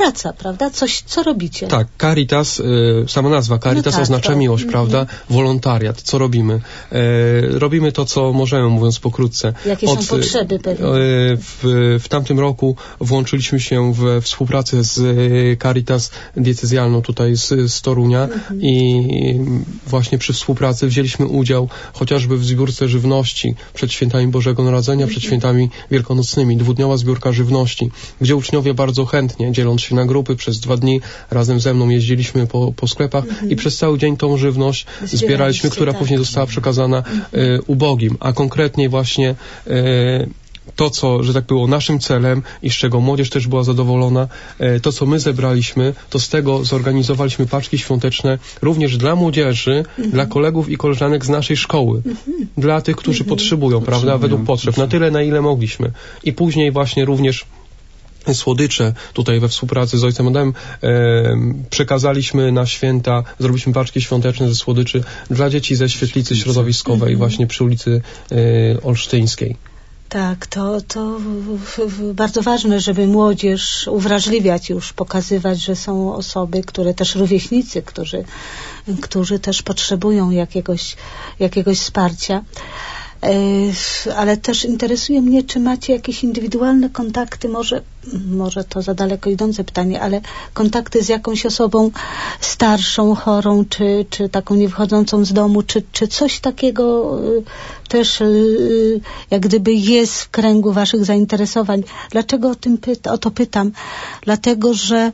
praca, prawda? Coś, co robicie. Tak, Caritas, sama nazwa Caritas oznacza miłość, prawda? Wolontariat, co robimy? Robimy to, co możemy, mówiąc pokrótce. Jakie są potrzeby pewnie? W tamtym roku włączyliśmy się we współpracę z Caritas diecezjalną tutaj z Torunia i właśnie przy współpracy wzięliśmy udział chociażby w zbiórce żywności przed świętami Bożego Narodzenia, przed świętami wielkanocnymi, 2-dniowa zbiórka żywności, gdzie uczniowie bardzo chętnie, dzieląc się na grupy, przez 2 dni razem ze mną jeździliśmy po sklepach i przez cały dzień tą żywność zbieraliśmy, która później została przekazana ubogim, a konkretnie właśnie to, co, że tak było naszym celem i z czego młodzież też była zadowolona, to, co my zebraliśmy, to z tego zorganizowaliśmy paczki świąteczne również dla młodzieży, dla kolegów i koleżanek z naszej szkoły, dla tych, którzy potrzebują, prawda, według potrzeb, na tyle, na ile mogliśmy. I później właśnie również słodycze tutaj we współpracy z ojcem Adamem przekazaliśmy na święta, zrobiliśmy paczki świąteczne ze słodyczy dla dzieci ze świetlicy środowiskowej właśnie przy ulicy Olsztyńskiej. Tak, to bardzo ważne, żeby młodzież uwrażliwiać już, pokazywać, że są osoby, które też rówieśnicy, którzy też potrzebują jakiegoś wsparcia. Ale też interesuje mnie, czy macie jakieś indywidualne kontakty, może to za daleko idące pytanie, ale kontakty z jakąś osobą starszą, chorą, czy taką nie wychodzącą z domu, czy coś takiego też jak gdyby jest w kręgu waszych zainteresowań. Dlaczego o to pytam? Dlatego, że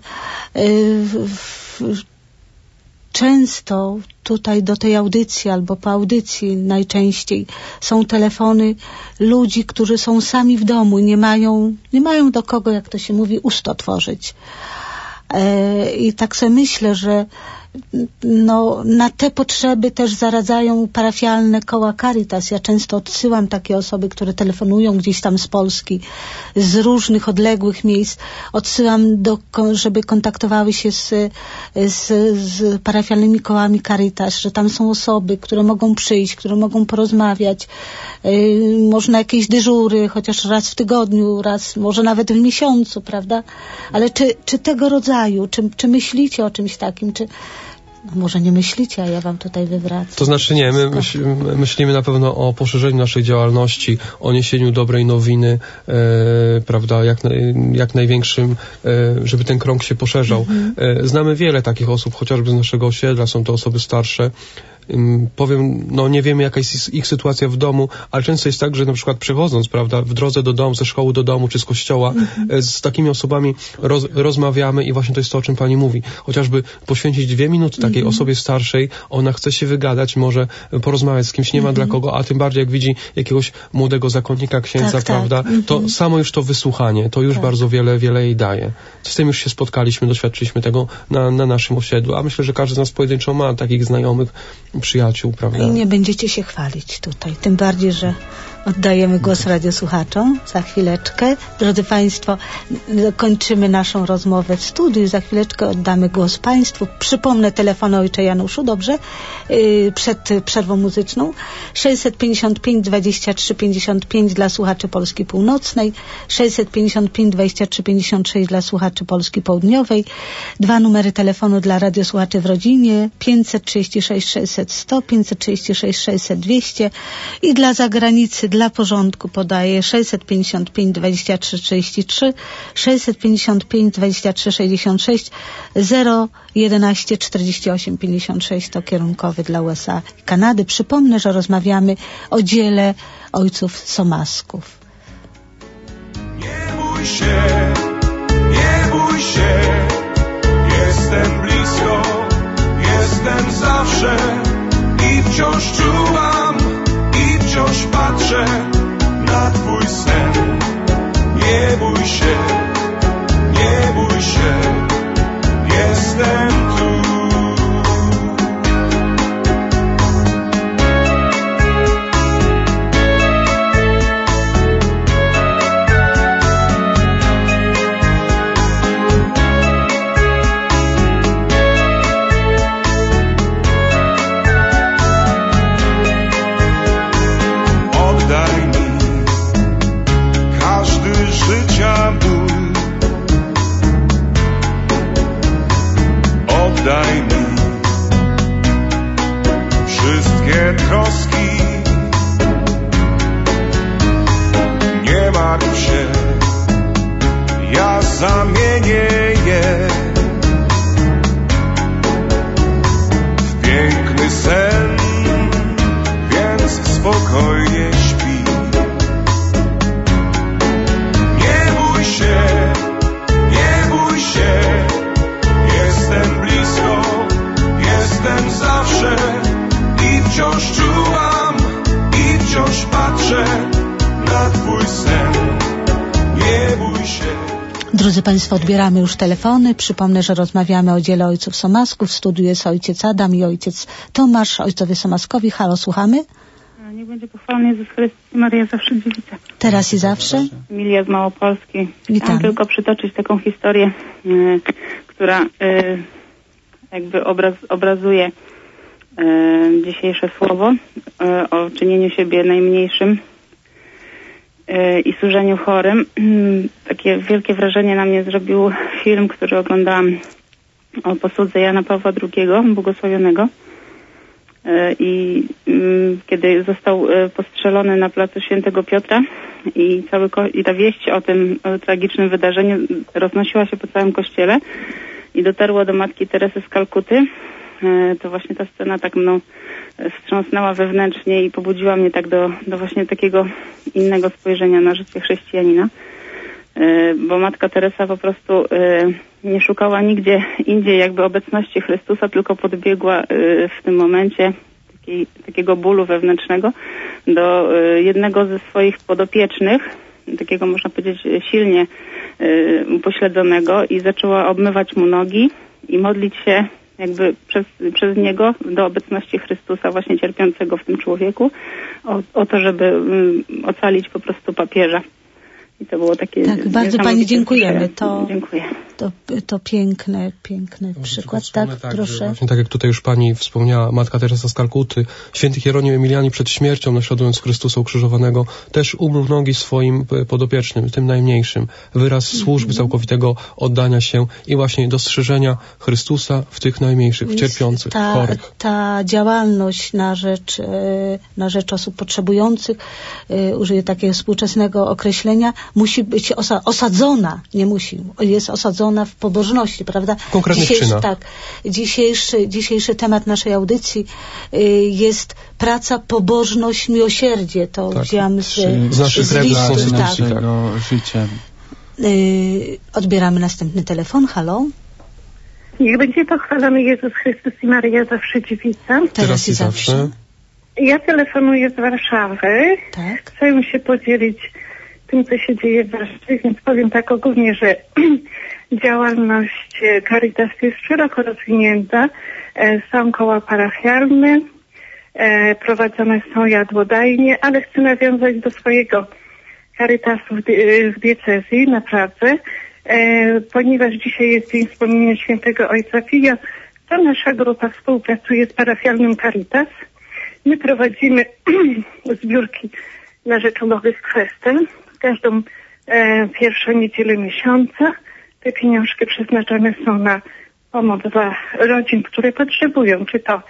często tutaj do tej audycji albo po audycji najczęściej są telefony ludzi, którzy są sami w domu i nie mają do kogo, jak to się mówi, ust otworzyć. I tak sobie myślę, że na te potrzeby też zaradzają parafialne koła Caritas. Ja często odsyłam takie osoby, które telefonują gdzieś tam z Polski, z różnych odległych miejsc. Odsyłam, żeby kontaktowały się z parafialnymi kołami Caritas, że tam są osoby, które mogą przyjść, które mogą porozmawiać. Można jakieś dyżury, chociaż raz w tygodniu, może nawet w miesiącu, prawda? Ale czy tego rodzaju, czy myślicie o czymś takim, może nie myślicie, a ja wam tutaj wywracam. To znaczy nie, my myślimy na pewno o poszerzeniu naszej działalności, o niesieniu dobrej nowiny, prawda, jak największym, żeby ten krąg się poszerzał. Znamy wiele takich osób, chociażby z naszego osiedla, są to osoby starsze. Powiem, nie wiemy, jaka jest ich sytuacja w domu, ale często jest tak, że na przykład przechodząc, prawda, w drodze do domu, ze szkoły do domu, czy z kościoła, z takimi osobami rozmawiamy i właśnie to jest to, o czym pani mówi. Chociażby poświęcić 2 minuty takiej osobie starszej, ona chce się wygadać, może porozmawiać z kimś, nie ma dla kogo, a tym bardziej jak widzi jakiegoś młodego zakonnika, księdza, tak, prawda, to samo już to wysłuchanie, to już bardzo wiele jej daje. Z tym już się spotkaliśmy, doświadczyliśmy tego na naszym osiedlu, a myślę, że każdy z nas pojedynczo ma takich znajomych, przyjaciół, prawda? I nie będziecie się chwalić tutaj. Tym bardziej, że oddajemy głos radiosłuchaczom za chwileczkę. Drodzy Państwo, kończymy naszą rozmowę w studiu. Za chwileczkę oddamy głos Państwu. Przypomnę telefon ojcze Januszu, dobrze? Przed przerwą muzyczną. 655 23 55 dla słuchaczy Polski Północnej, 655 23 56 dla słuchaczy Polski Południowej, 2 numery telefonu dla radiosłuchaczy w rodzinie, 536 600 100, 536 600 200 i dla zagranicy, dla porządku podaję 655 23 33, 655 23 66, 011 48 56 to kierunkowy dla USA i Kanady. Przypomnę, że rozmawiamy o dziele ojców Somasków. Nie bój się, nie bój się, jestem blisko, jestem zawsze i wciąż czuwam i wciąż patrzę na twój sen. Nie bój się, nie bój się, jestem tu. Oddaj na twój sen. Nie bój się. Drodzy Państwo, odbieramy już telefony. Przypomnę, że rozmawiamy o dziele ojców Somasków. W studiu jest ojciec Adam i ojciec Tomasz, ojcowie Somaskowi. Halo, słuchamy? Niech będzie pochwalony Jezus Chrystus i Maryja zawsze dziewica. Teraz i zawsze. Emilia z Małopolski. Witam. Chciałam tylko przytoczyć taką historię, która jakby obrazuje dzisiejsze słowo o czynieniu siebie najmniejszym i służeniu chorym. Takie wielkie wrażenie na mnie zrobił film, który oglądałam o posłudze Jana Pawła II, błogosławionego. I kiedy został postrzelony na placu Świętego Piotra i ta wieść o tym tragicznym wydarzeniu roznosiła się po całym kościele i dotarło do matki Teresy z Kalkuty, to właśnie ta scena tak mną wstrząsnęła wewnętrznie i pobudziła mnie tak do właśnie takiego innego spojrzenia na życie chrześcijanina, bo matka Teresa po prostu nie szukała nigdzie indziej jakby obecności Chrystusa, tylko podbiegła w tym momencie takiego bólu wewnętrznego do jednego ze swoich podopiecznych, takiego można powiedzieć silnie upośledzonego, i zaczęła obmywać mu nogi i modlić się jakby przez niego do obecności Chrystusa właśnie cierpiącego w tym człowieku o to, żeby ocalić po prostu papieża. I to było takie... Tak, bardzo Pani dziękujemy. Dziękuję. To piękny przykład. Tak, proszę. Właśnie tak jak tutaj już Pani wspomniała, matka Teresa z Kalkuty, święty Hieronim Emiliani przed śmiercią, naśladując Chrystusa ukrzyżowanego, też umył nogi swoim podopiecznym, tym najmniejszym. Wyraz służby, całkowitego oddania się i właśnie dostrzeżenia Chrystusa w tych najmniejszych, w cierpiących, chorych. Ta działalność na rzecz osób potrzebujących, użyję takiego współczesnego określenia, musi być osadzona, jest osadzona w pobożności, prawda? Konkretnych czynach. Tak. Dzisiejszy temat naszej audycji jest praca, pobożność, miłosierdzie. To tak, wziąłem z naszych reguł naszego życia. Odbieramy następny telefon. Halo? Niech będzie pochwalony Jezus Chrystus i Maryja zawsze dziewica. Teraz i zawsze. Ja telefonuję z Warszawy. Tak. Chcę się podzielić tym, co się dzieje w Warszawie, więc powiem tak ogólnie, że działalność Caritasu jest szeroko rozwinięta. Są koła parafialne, prowadzone są jadłodajnie, ale chcę nawiązać do swojego Caritasu w diecezji na Pradze, ponieważ dzisiaj jest dzień wspomnienia świętego Ojca Pia, to nasza grupa współpracuje z parafialnym Caritas. My prowadzimy zbiórki na rzecz ubogich kwestii. Każdą pierwszą niedzielę miesiąca te pieniążki przeznaczone są na pomoc dla rodzin, które potrzebują, czy to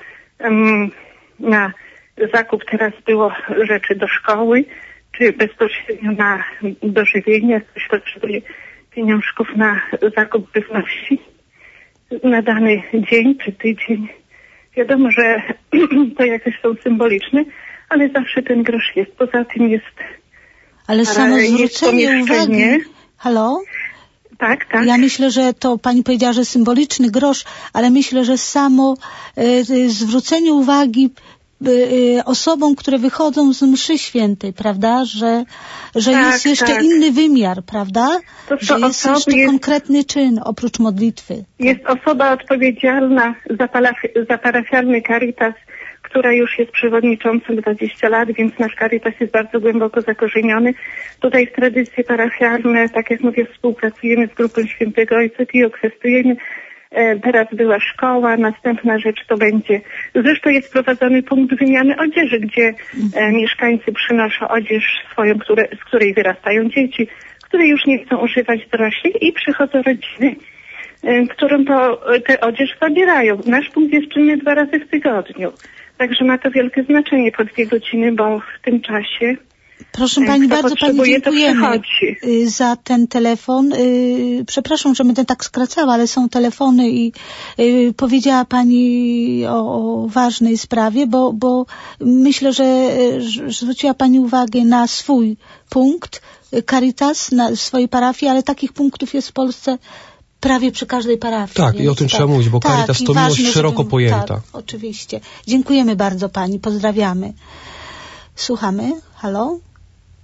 na zakup, teraz było rzeczy do szkoły, czy bezpośrednio na dożywienie, ktoś potrzebuje pieniążków na zakup żywności na dany dzień czy tydzień. Wiadomo, że to jakieś są symboliczne, ale zawsze ten grosz jest. Poza tym jest... Ale samo zwrócenie uwagi... Halo? Tak. Ja myślę, że to Pani powiedziała, że symboliczny grosz, ale myślę, że samo zwrócenie uwagi osobom, które wychodzą z mszy świętej, prawda, że jest jeszcze inny wymiar, prawda, że jest jeszcze konkretny czyn oprócz modlitwy. Jest osoba odpowiedzialna za parafialny Caritas, która już jest przewodniczącą 20 lat, więc nasz Caritas jest bardzo głęboko zakorzeniony. Tutaj w tradycje parafialne, tak jak mówię, współpracujemy z grupą Świętego Ojca Pio, kwestujemy. Teraz była szkoła, następna rzecz to będzie... Zresztą jest prowadzony punkt wymiany odzieży, gdzie mieszkańcy przynoszą odzież swoją, z której wyrastają dzieci, które już nie chcą używać dorośli, i przychodzą rodziny, którym to tę odzież zabierają. Nasz punkt jest czynny 2 razy w tygodniu. Także ma to wielkie znaczenie po 2 godziny, bo w tym czasie... Proszę Pani, bardzo Pani dziękujemy za ten telefon. Przepraszam, że będę tak skracała, ale są telefony i powiedziała Pani o ważnej sprawie, bo myślę, że zwróciła Pani uwagę na swój punkt Caritas, na swojej parafii, ale takich punktów jest w Polsce prawie przy każdej parafii. Tak, i o tym trzeba mówić, bo Caritas to miłość szeroko pojęta. Tak, oczywiście. Dziękujemy bardzo Pani, pozdrawiamy. Słuchamy. Halo?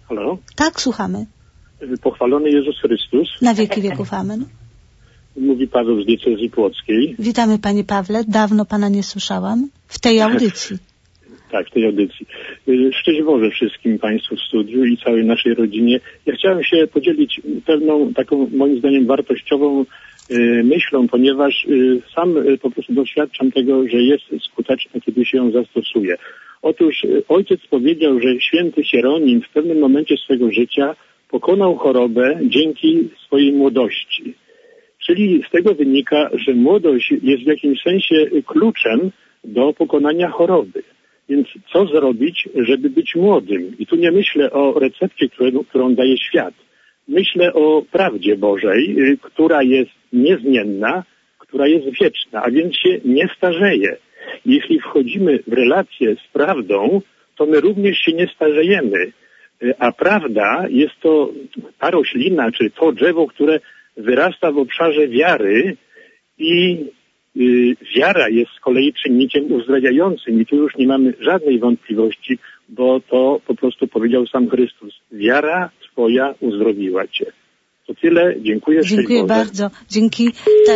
Halo? Tak, słuchamy. Pochwalony Jezus Chrystus. Na wieki wieków, amen. Mówi Paweł z diecezji płockiej. Witamy panie Pawle, dawno pana nie słyszałam w tej audycji. Tak, w tej audycji. Szczęść Boże wszystkim Państwu w studiu i całej naszej rodzinie. Ja chciałem się podzielić pewną taką moim zdaniem wartościową myślą, ponieważ sam po prostu doświadczam tego, że jest skuteczna, kiedy się ją zastosuje. Otóż ojciec powiedział, że święty Hieronim w pewnym momencie swego życia pokonał chorobę dzięki swojej młodości. Czyli z tego wynika, że młodość jest w jakimś sensie kluczem do pokonania choroby. Więc co zrobić, żeby być młodym? I tu nie myślę o recepcie, którą daje świat. Myślę o prawdzie Bożej, która jest niezmienna, która jest wieczna, a więc się nie starzeje. Jeśli wchodzimy w relację z prawdą, to my również się nie starzejemy. A prawda jest to ta roślina, czy to drzewo, które wyrasta w obszarze wiary i wiara jest z kolei czynnikiem uzdrawiającym i tu już nie mamy żadnej wątpliwości, bo to po prostu powiedział sam Chrystus. Wiara Twoja uzdrowiła Cię. To tyle. Dziękuję. Dziękuję bardzo. Dzięki.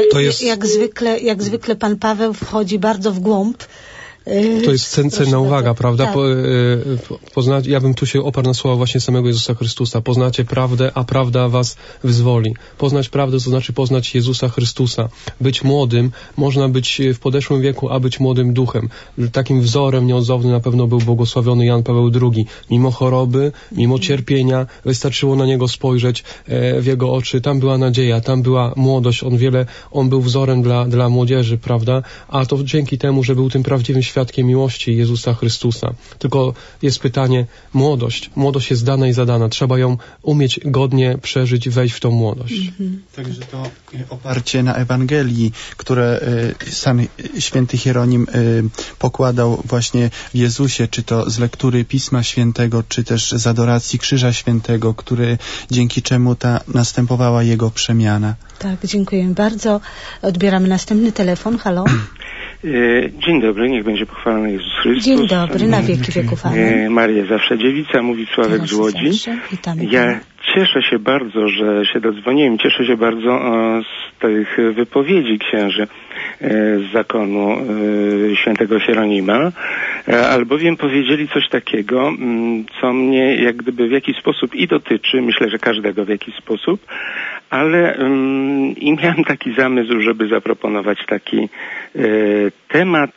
Jak zwykle pan Paweł wchodzi bardzo w głąb. To jest cenna uwaga, prawda? Tak. Ja bym tu się oparł na słowa właśnie samego Jezusa Chrystusa. Poznacie prawdę, a prawda was wyzwoli. Poznać prawdę to znaczy poznać Jezusa Chrystusa. Być młodym, można być w podeszłym wieku, a być młodym duchem. Takim wzorem nieodzownym na pewno był błogosławiony Jan Paweł II. Mimo choroby, mimo cierpienia, wystarczyło na niego spojrzeć w jego oczy. Tam była nadzieja, tam była młodość. On był wzorem dla młodzieży, prawda? A to dzięki temu, że był tym prawdziwym świadkiem miłości Jezusa Chrystusa. Tylko jest pytanie, młodość. Młodość jest dana i zadana. Trzeba ją umieć godnie przeżyć, wejść w tą młodość. Także to oparcie na Ewangelii, które sam święty Hieronim pokładał właśnie w Jezusie, czy to z lektury Pisma Świętego, czy też z adoracji Krzyża Świętego, dzięki czemu ta następowała jego przemiana. Tak, dziękuję bardzo. Odbieramy następny telefon. Halo? Dzień dobry, niech będzie pochwalony Jezus Chrystus. Dzień dobry, na wieki wieków. Maria zawsze dziewica, mówi Sławek z Łodzi. Ja cieszę się bardzo, że się dodzwoniłem. Cieszę się bardzo z tych wypowiedzi księży z zakonu świętego Hieronima, albowiem powiedzieli coś takiego, co mnie jak gdyby w jakiś sposób i dotyczy, myślę, że każdego w jakiś sposób, ale i miałem taki zamysł, żeby zaproponować taki temat,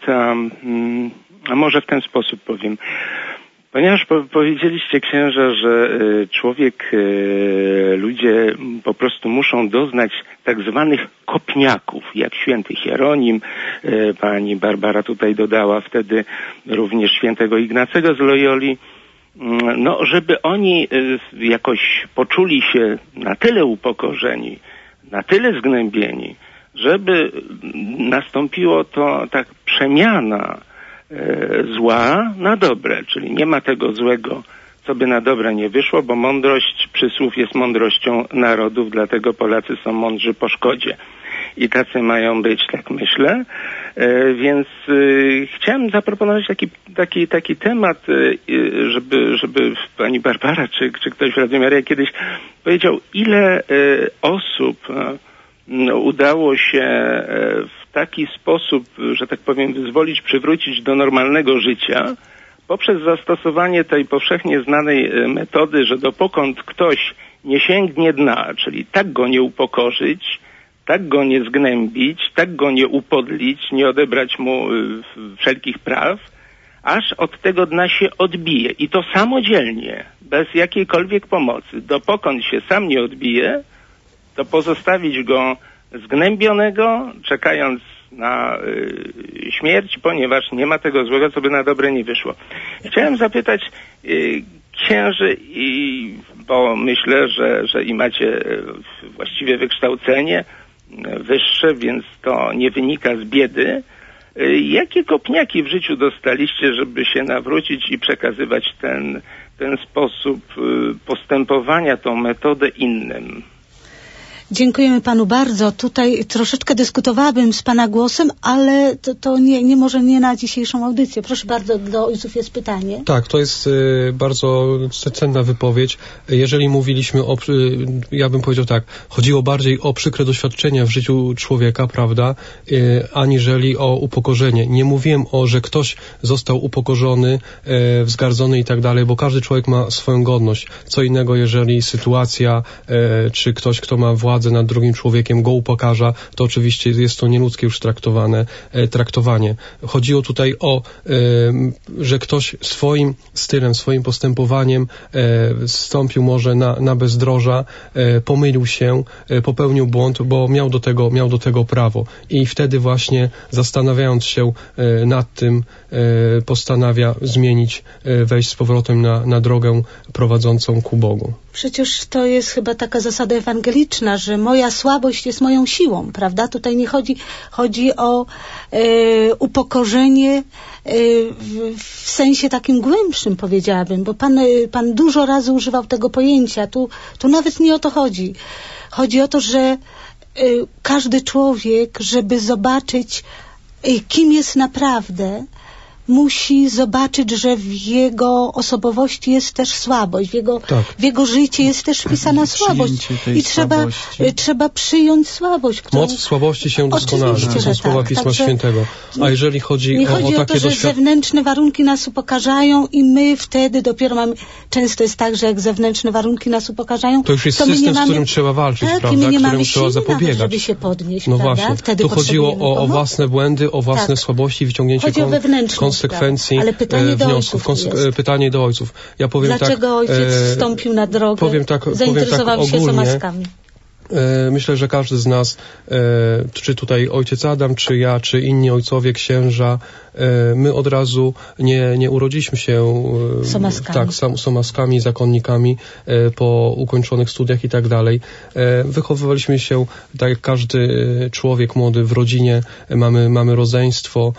a może w ten sposób powiem. Ponieważ powiedzieliście, księża, że ludzie po prostu muszą doznać tak zwanych kopniaków, jak święty Hieronim, pani Barbara tutaj dodała wtedy również świętego Ignacego z Loyoli, no żeby oni jakoś poczuli się na tyle upokorzeni, na tyle zgnębieni, żeby nastąpiło to tak przemiana zła na dobre, czyli nie ma tego złego, co by na dobre nie wyszło, bo mądrość przysłów jest mądrością narodów, dlatego Polacy są mądrzy po szkodzie. I tacy mają być, tak myślę. Więc chciałem zaproponować taki temat, żeby pani Barbara czy ktoś w Radiu Maryja kiedyś powiedział, ile osób udało się w taki sposób, że tak powiem, wyzwolić, przywrócić do normalnego życia poprzez zastosowanie tej powszechnie znanej metody, że dopokąd ktoś nie sięgnie dna, czyli tak go nie upokorzyć, tak go nie zgnębić, tak go nie upodlić, nie odebrać mu wszelkich praw, aż od tego dna się odbije. I to samodzielnie, bez jakiejkolwiek pomocy. Dopokąd się sam nie odbije, to pozostawić go zgnębionego, czekając na śmierć, ponieważ nie ma tego złego, co by na dobre nie wyszło. Chciałem zapytać księży, bo myślę, że i macie właściwie wykształcenie wyższe, więc to nie wynika z biedy. Jakie kopniaki w życiu dostaliście, żeby się nawrócić i przekazywać ten sposób postępowania, tą metodę innym? Dziękujemy panu bardzo. Tutaj troszeczkę dyskutowałabym z pana głosem, ale to nie może nie na dzisiejszą audycję. Proszę bardzo, do ojców jest pytanie. Tak, to jest bardzo cenna wypowiedź. Jeżeli mówiliśmy ja bym powiedział tak, chodziło bardziej o przykre doświadczenia w życiu człowieka, prawda, aniżeli o upokorzenie. Nie mówiłem że ktoś został upokorzony, wzgardzony i tak dalej, bo każdy człowiek ma swoją godność. Co innego, jeżeli sytuacja, czy ktoś, kto ma władzę nad drugim człowiekiem, go upokarza, to oczywiście jest to nieludzkie już traktowanie. Chodziło tutaj że ktoś swoim stylem, swoim postępowaniem zstąpił może na bezdroża, pomylił się, popełnił błąd, bo miał do tego prawo. I wtedy właśnie zastanawiając się nad tym, postanawia zmienić, wejść z powrotem na drogę prowadzącą ku Bogu. Przecież to jest chyba taka zasada ewangeliczna, że moja słabość jest moją siłą, prawda? Tutaj nie chodzi o upokorzenie w sensie takim głębszym, powiedziałabym, bo pan dużo razy używał tego pojęcia. Tu nawet nie o to chodzi. Chodzi o to, że każdy człowiek, żeby zobaczyć, kim jest naprawdę, musi zobaczyć, że w jego osobowości jest też słabość, w jego życie jest też wpisana słabość i trzeba przyjąć słabość. Moc w słabości się doskonale. To są słowa Pisma Świętego. A jeżeli chodzi o takie że zewnętrzne warunki nas upokarzają i my wtedy dopiero mamy... Często jest tak, że jak zewnętrzne warunki nas upokarzają, to już jest system, z którym trzeba walczyć, prawda? Któremu trzeba zapobiegać. Żeby się podnieść, no prawda? właśnie. Wtedy tu chodziło o własne błędy, o własne słabości, wyciągnięcie konsekwencji wniosków. Pytanie do ojców. Ja powiem dlaczego ojciec wstąpił na drogę, zainteresował się zamaskami? Myślę, że każdy z nas, czy tutaj ojciec Adam, czy ja, czy inni ojcowie, księża, my od razu nie urodziliśmy się somaskami, zakonnikami po ukończonych studiach i tak dalej. Wychowywaliśmy się tak jak każdy człowiek młody w rodzinie, mamy rodzeństwo,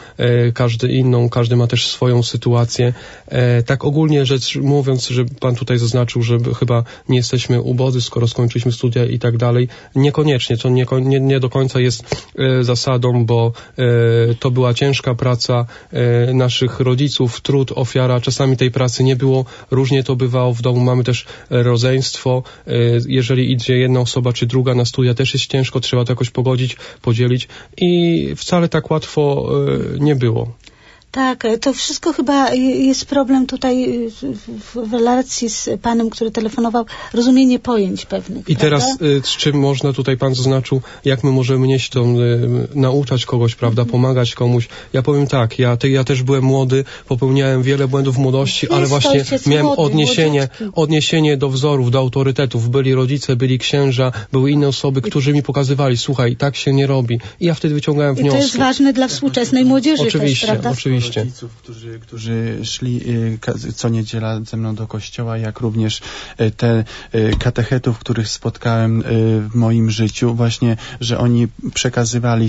każdy ma też swoją sytuację. Tak ogólnie rzecz mówiąc, że pan tutaj zaznaczył, że chyba nie jesteśmy ubodzy, skoro skończyliśmy studia i tak dalej. Niekoniecznie, to nie do końca jest zasadą, bo to była ciężka praca naszych rodziców, trud, ofiara. Czasami tej pracy nie było, różnie to bywało w domu. Mamy też rodzeństwo. Jeżeli idzie jedna osoba czy druga na studia, też jest ciężko, trzeba to jakoś pogodzić, podzielić i wcale tak łatwo nie było. Tak, to wszystko chyba jest problem tutaj w relacji z panem, który telefonował, rozumienie pojęć pewnych. I teraz z czym można, tutaj pan zaznaczył, jak my możemy nieść nauczać kogoś, prawda, pomagać komuś. Ja powiem tak, ja też byłem młody, popełniałem wiele błędów w młodości, ale właśnie miałem odniesienie do wzorów, do autorytetów. Byli rodzice, byli księża, były inne osoby, którzy mi pokazywali, słuchaj, tak się nie robi. I ja wtedy wyciągałem wnioski. I to jest ważne dla współczesnej młodzieży też, prawda? Oczywiście. Rodziców, którzy szli co niedziela ze mną do kościoła, jak również te katechetów, których spotkałem w moim życiu, właśnie, że oni przekazywali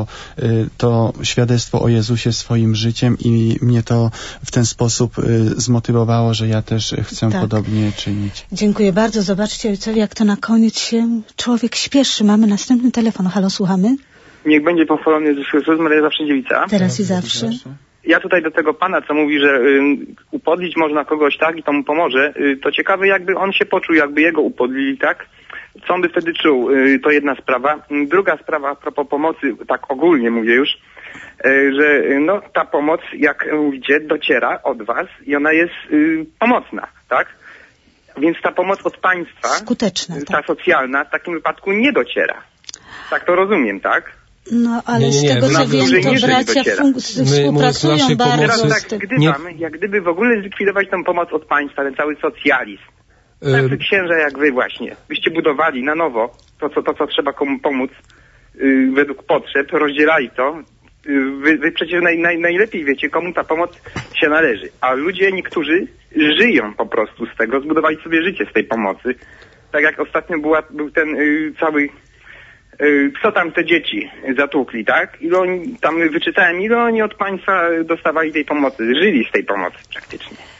to świadectwo o Jezusie swoim życiem i mnie to w ten sposób zmotywowało, że ja też chcę podobnie czynić. Dziękuję bardzo. Zobaczcie, ojcowie, jak to na koniec się człowiek śpieszy. Mamy następny telefon. Halo, słuchamy? Niech będzie pochwalony Jezus Chrystus, Maryja zawsze dziewica. Teraz i zawsze. Ja tutaj do tego pana, co mówi, że upodlić można kogoś tak i to mu pomoże, to ciekawe, jakby on się poczuł, jakby jego upodlili, tak? Co on by wtedy czuł? To jedna sprawa. Druga sprawa a propos pomocy, tak ogólnie mówię już, że no ta pomoc, jak mówicie, dociera od was i ona jest pomocna, tak? Więc ta pomoc od państwa, skuteczna, ta socjalna, w takim wypadku nie dociera. Tak to rozumiem, tak? No, ale z tego co wiem, to bracia współpracują bardzo. Teraz tak, jak gdyby w ogóle zlikwidować tę pomoc od państwa, ten cały socjalizm. Tacy księża jak wy właśnie, byście budowali na nowo to co trzeba komu pomóc według potrzeb, rozdzielali to. Wy przecież najlepiej wiecie, komu ta pomoc się należy. A ludzie niektórzy żyją po prostu z tego, zbudowali sobie życie z tej pomocy. Tak jak ostatnio był ten cały... Co tam te dzieci zatłukli, tak? Wyczytałem, ile oni od państwa dostawali tej pomocy. Żyli z tej pomocy praktycznie.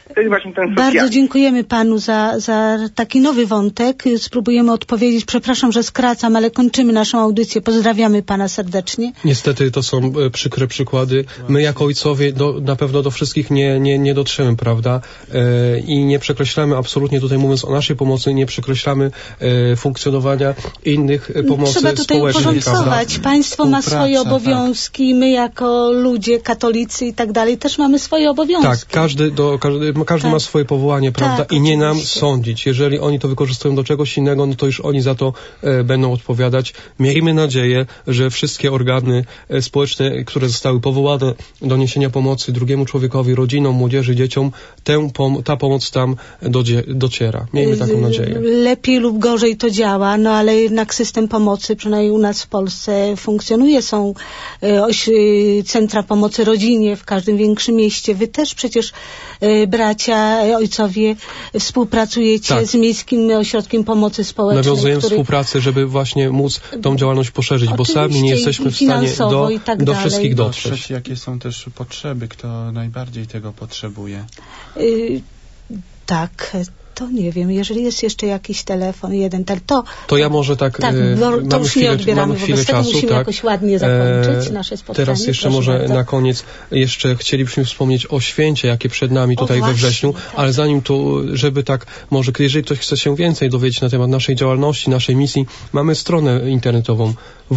To jest właśnie ten socjalizm. Bardzo dziękujemy panu za taki nowy wątek. Spróbujemy odpowiedzieć. Przepraszam, że skracam, ale kończymy naszą audycję. Pozdrawiamy pana serdecznie. Niestety to są przykre przykłady. My jako ojcowie na pewno do wszystkich nie dotrzemy, prawda? I nie przekreślamy absolutnie, tutaj mówiąc o naszej pomocy, nie przekreślamy funkcjonowania innych pomocy Trzeba tutaj społecznej, uporządkować. prawda? Państwo ma swoje obowiązki, my jako ludzie, katolicy i tak dalej też mamy swoje obowiązki. Tak, każdy ma swoje powołanie, prawda? Tak, i nie nam oczywiście. sądzić. Jeżeli oni to wykorzystują do czegoś innego, no to już oni za to będą odpowiadać. Miejmy nadzieję, że wszystkie organy społeczne, które zostały powołane do niesienia pomocy drugiemu człowiekowi, rodzinom, młodzieży, dzieciom, ta pomoc tam dociera. Miejmy taką nadzieję. Lepiej lub gorzej to działa, no ale jednak system pomocy, przynajmniej u nas w Polsce funkcjonuje. Są centra pomocy rodzinie w każdym większym mieście. Wy też przecież, bracia, ojcowie, współpracujecie z Miejskim Ośrodkiem Pomocy Społecznej. Nawiązujemy współpracę, żeby właśnie móc tą działalność poszerzyć, bo sami nie jesteśmy w stanie do wszystkich dotrzeć. Jakie są też potrzeby, kto najbardziej tego potrzebuje? Tak, to nie wiem. Jeżeli jest jeszcze jakiś telefon, to ja może tak to już nie odbieramy, mamy chwilę wobec tego czasu, musimy jakoś ładnie zakończyć nasze spotkanie. Teraz jeszcze może na koniec chcielibyśmy wspomnieć o święcie, jakie przed nami tutaj we wrześniu, ale zanim to, żeby może jeżeli ktoś chce się więcej dowiedzieć na temat naszej działalności, naszej misji, mamy stronę internetową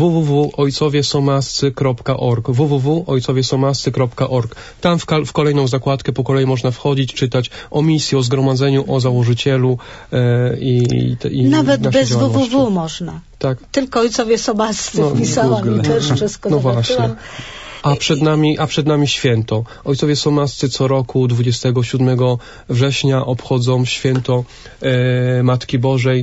www.ojcowiesomascy.org Tam w kolejną zakładkę po kolei można wchodzić, czytać o misji, o zgromadzeniu, o założycielu i nawet bez działalności. www można. Tak. Tylko Ojcowie Somascy wpisałam i też wszystko zobaczyłam. A przed nami święto. Ojcowie Somascy co roku 27 września obchodzą święto Matki Bożej,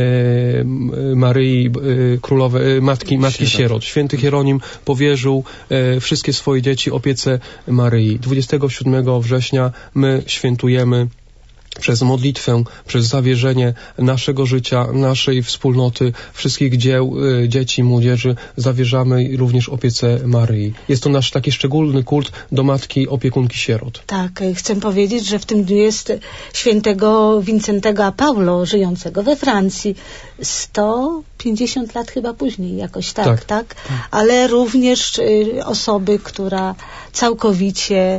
Maryi Królowej, Matki Sierot. Święty Hieronim powierzył wszystkie swoje dzieci opiece Maryi. 27 września my świętujemy przez modlitwę, przez zawierzenie naszego życia, naszej wspólnoty, wszystkich dzieł, dzieci, młodzieży, zawierzamy również opiece Maryi. Jest to nasz taki szczególny kult do Matki Opiekunki Sierot. Tak, chcę powiedzieć, że w tym dniu jest świętego Wincentego a Paulo, żyjącego we Francji. 150 lat chyba później jakoś, tak? Ale również osoby, która całkowicie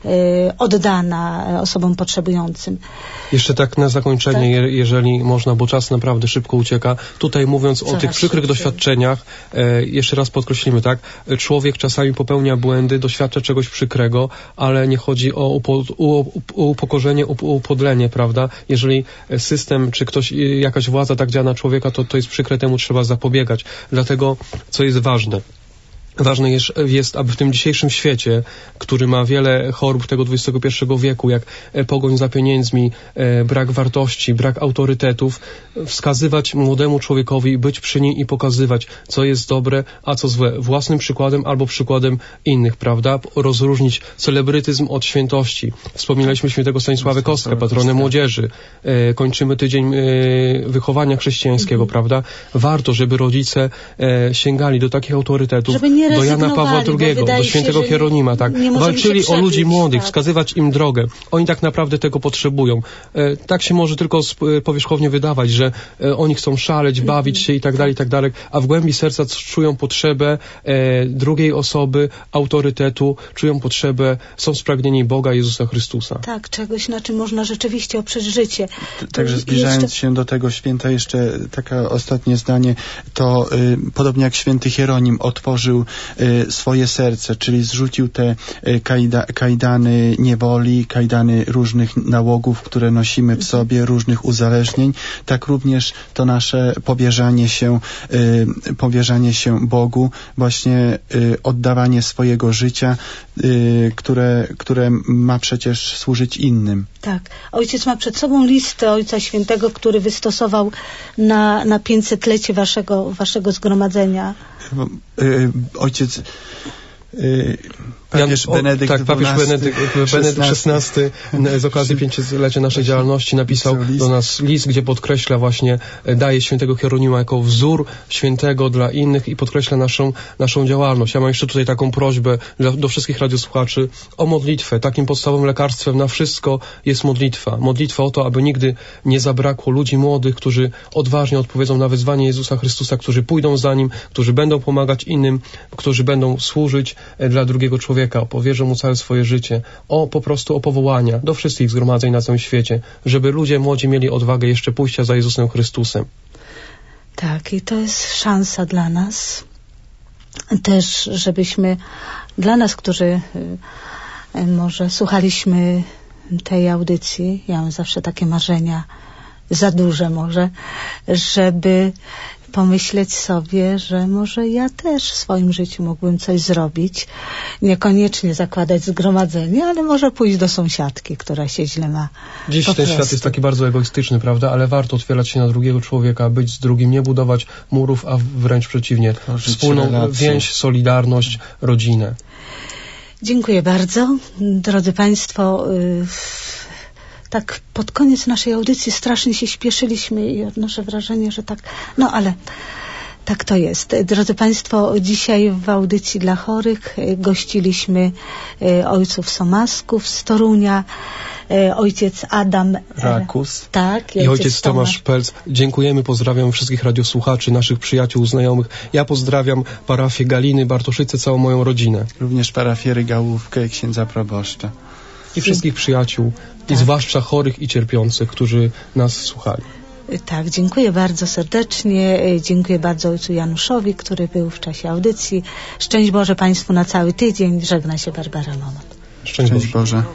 oddana osobom potrzebującym. Jeszcze tak na zakończenie, jeżeli można, bo czas naprawdę szybko ucieka. Tutaj mówiąc o tych przykrych doświadczeniach, jeszcze raz podkreślimy, człowiek czasami popełnia błędy, doświadcza czegoś przykrego, ale nie chodzi o upokorzenie, upodlenie, prawda? Jeżeli system, czy jakaś władza tak działa na człowieka, to jest przykre, temu trzeba zapobiegać. Dlatego, co jest ważne, jest, aby w tym dzisiejszym świecie, który ma wiele chorób tego XXI wieku, jak pogoń za pieniędzmi, brak wartości, brak autorytetów, wskazywać młodemu człowiekowi, być przy nim i pokazywać, co jest dobre, a co złe. Własnym przykładem albo przykładem innych, prawda? Rozróżnić celebrytyzm od świętości. Wspominaliśmy świętego Stanisława Kostka, patronem młodzieży. Kończymy tydzień wychowania chrześcijańskiego, prawda? Warto, żeby rodzice sięgali do takich autorytetów, do Jana Pawła II, do świętego Hieronima, walczyli o ludzi młodych, wskazywać im drogę. Oni tak naprawdę tego potrzebują. Tak się może tylko powierzchownie wydawać, że oni chcą szaleć, bawić się i tak dalej, a w głębi serca czują potrzebę drugiej osoby, autorytetu, czują potrzebę, są spragnieni Boga, Jezusa Chrystusa. Tak, czegoś, na czym można rzeczywiście oprzeć życie. Także zbliżając się do tego święta, jeszcze takie ostatnie zdanie, to podobnie jak święty Hieronim otworzył swoje serce, czyli zrzucił te kajdany niewoli, kajdany różnych nałogów, które nosimy w sobie, różnych uzależnień, tak również to nasze powierzanie się Bogu, właśnie oddawanie swojego życia, które ma przecież służyć innym. Tak. Ojciec ma przed sobą listę Ojca Świętego, który wystosował na 500-lecie waszego zgromadzenia. Ojciec Papież Benedykt XVI z okazji 500-lecia naszej działalności napisał do nas list, gdzie podkreśla właśnie, daje świętego Hieronima jako wzór świętego dla innych i podkreśla naszą działalność. Ja mam jeszcze tutaj taką prośbę do wszystkich radiosłuchaczy o modlitwę. Takim podstawowym lekarstwem na wszystko jest modlitwa. Modlitwa o to, aby nigdy nie zabrakło ludzi młodych, którzy odważnie odpowiedzą na wezwanie Jezusa Chrystusa, którzy pójdą za Nim, którzy będą pomagać innym, którzy będą służyć dla drugiego człowieka, powierzą Mu całe swoje życie, po prostu o powołania do wszystkich zgromadzeń na całym świecie, żeby ludzie młodzi mieli odwagę jeszcze pójścia za Jezusem Chrystusem. Tak, i to jest szansa dla nas też, żebyśmy, dla nas, którzy może słuchaliśmy tej audycji, ja mam zawsze takie marzenia, za duże może, żeby pomyśleć sobie, że może ja też w swoim życiu mógłbym coś zrobić. Niekoniecznie zakładać zgromadzenie, ale może pójść do sąsiadki, która się źle ma. Dziś ten świat jest taki bardzo egoistyczny, prawda? Ale warto otwierać się na drugiego człowieka, być z drugim, nie budować murów, a wręcz przeciwnie. Wspólną więź, solidarność, rodzinę. Dziękuję bardzo. Drodzy Państwo, tak pod koniec naszej audycji strasznie się śpieszyliśmy i odnoszę wrażenie, że tak, no ale tak to jest. Drodzy Państwo, dzisiaj w audycji dla chorych gościliśmy ojców Somasków z Torunia, ojciec Adam Rakus, tak, i ojciec Tomasz Pelc. Dziękujemy, pozdrawiam wszystkich radiosłuchaczy, naszych przyjaciół, znajomych. Ja pozdrawiam parafię Galiny, Bartoszyce, całą moją rodzinę. Również parafię Rygałówkę, księdza proboszcza. I wszystkich przyjaciół, i zwłaszcza chorych i cierpiących, którzy nas słuchali. Tak, dziękuję bardzo serdecznie. Dziękuję bardzo ojcu Januszowi, który był w czasie audycji. Szczęść Boże Państwu na cały tydzień. Żegna się Barbara Momot. Szczęść Boże.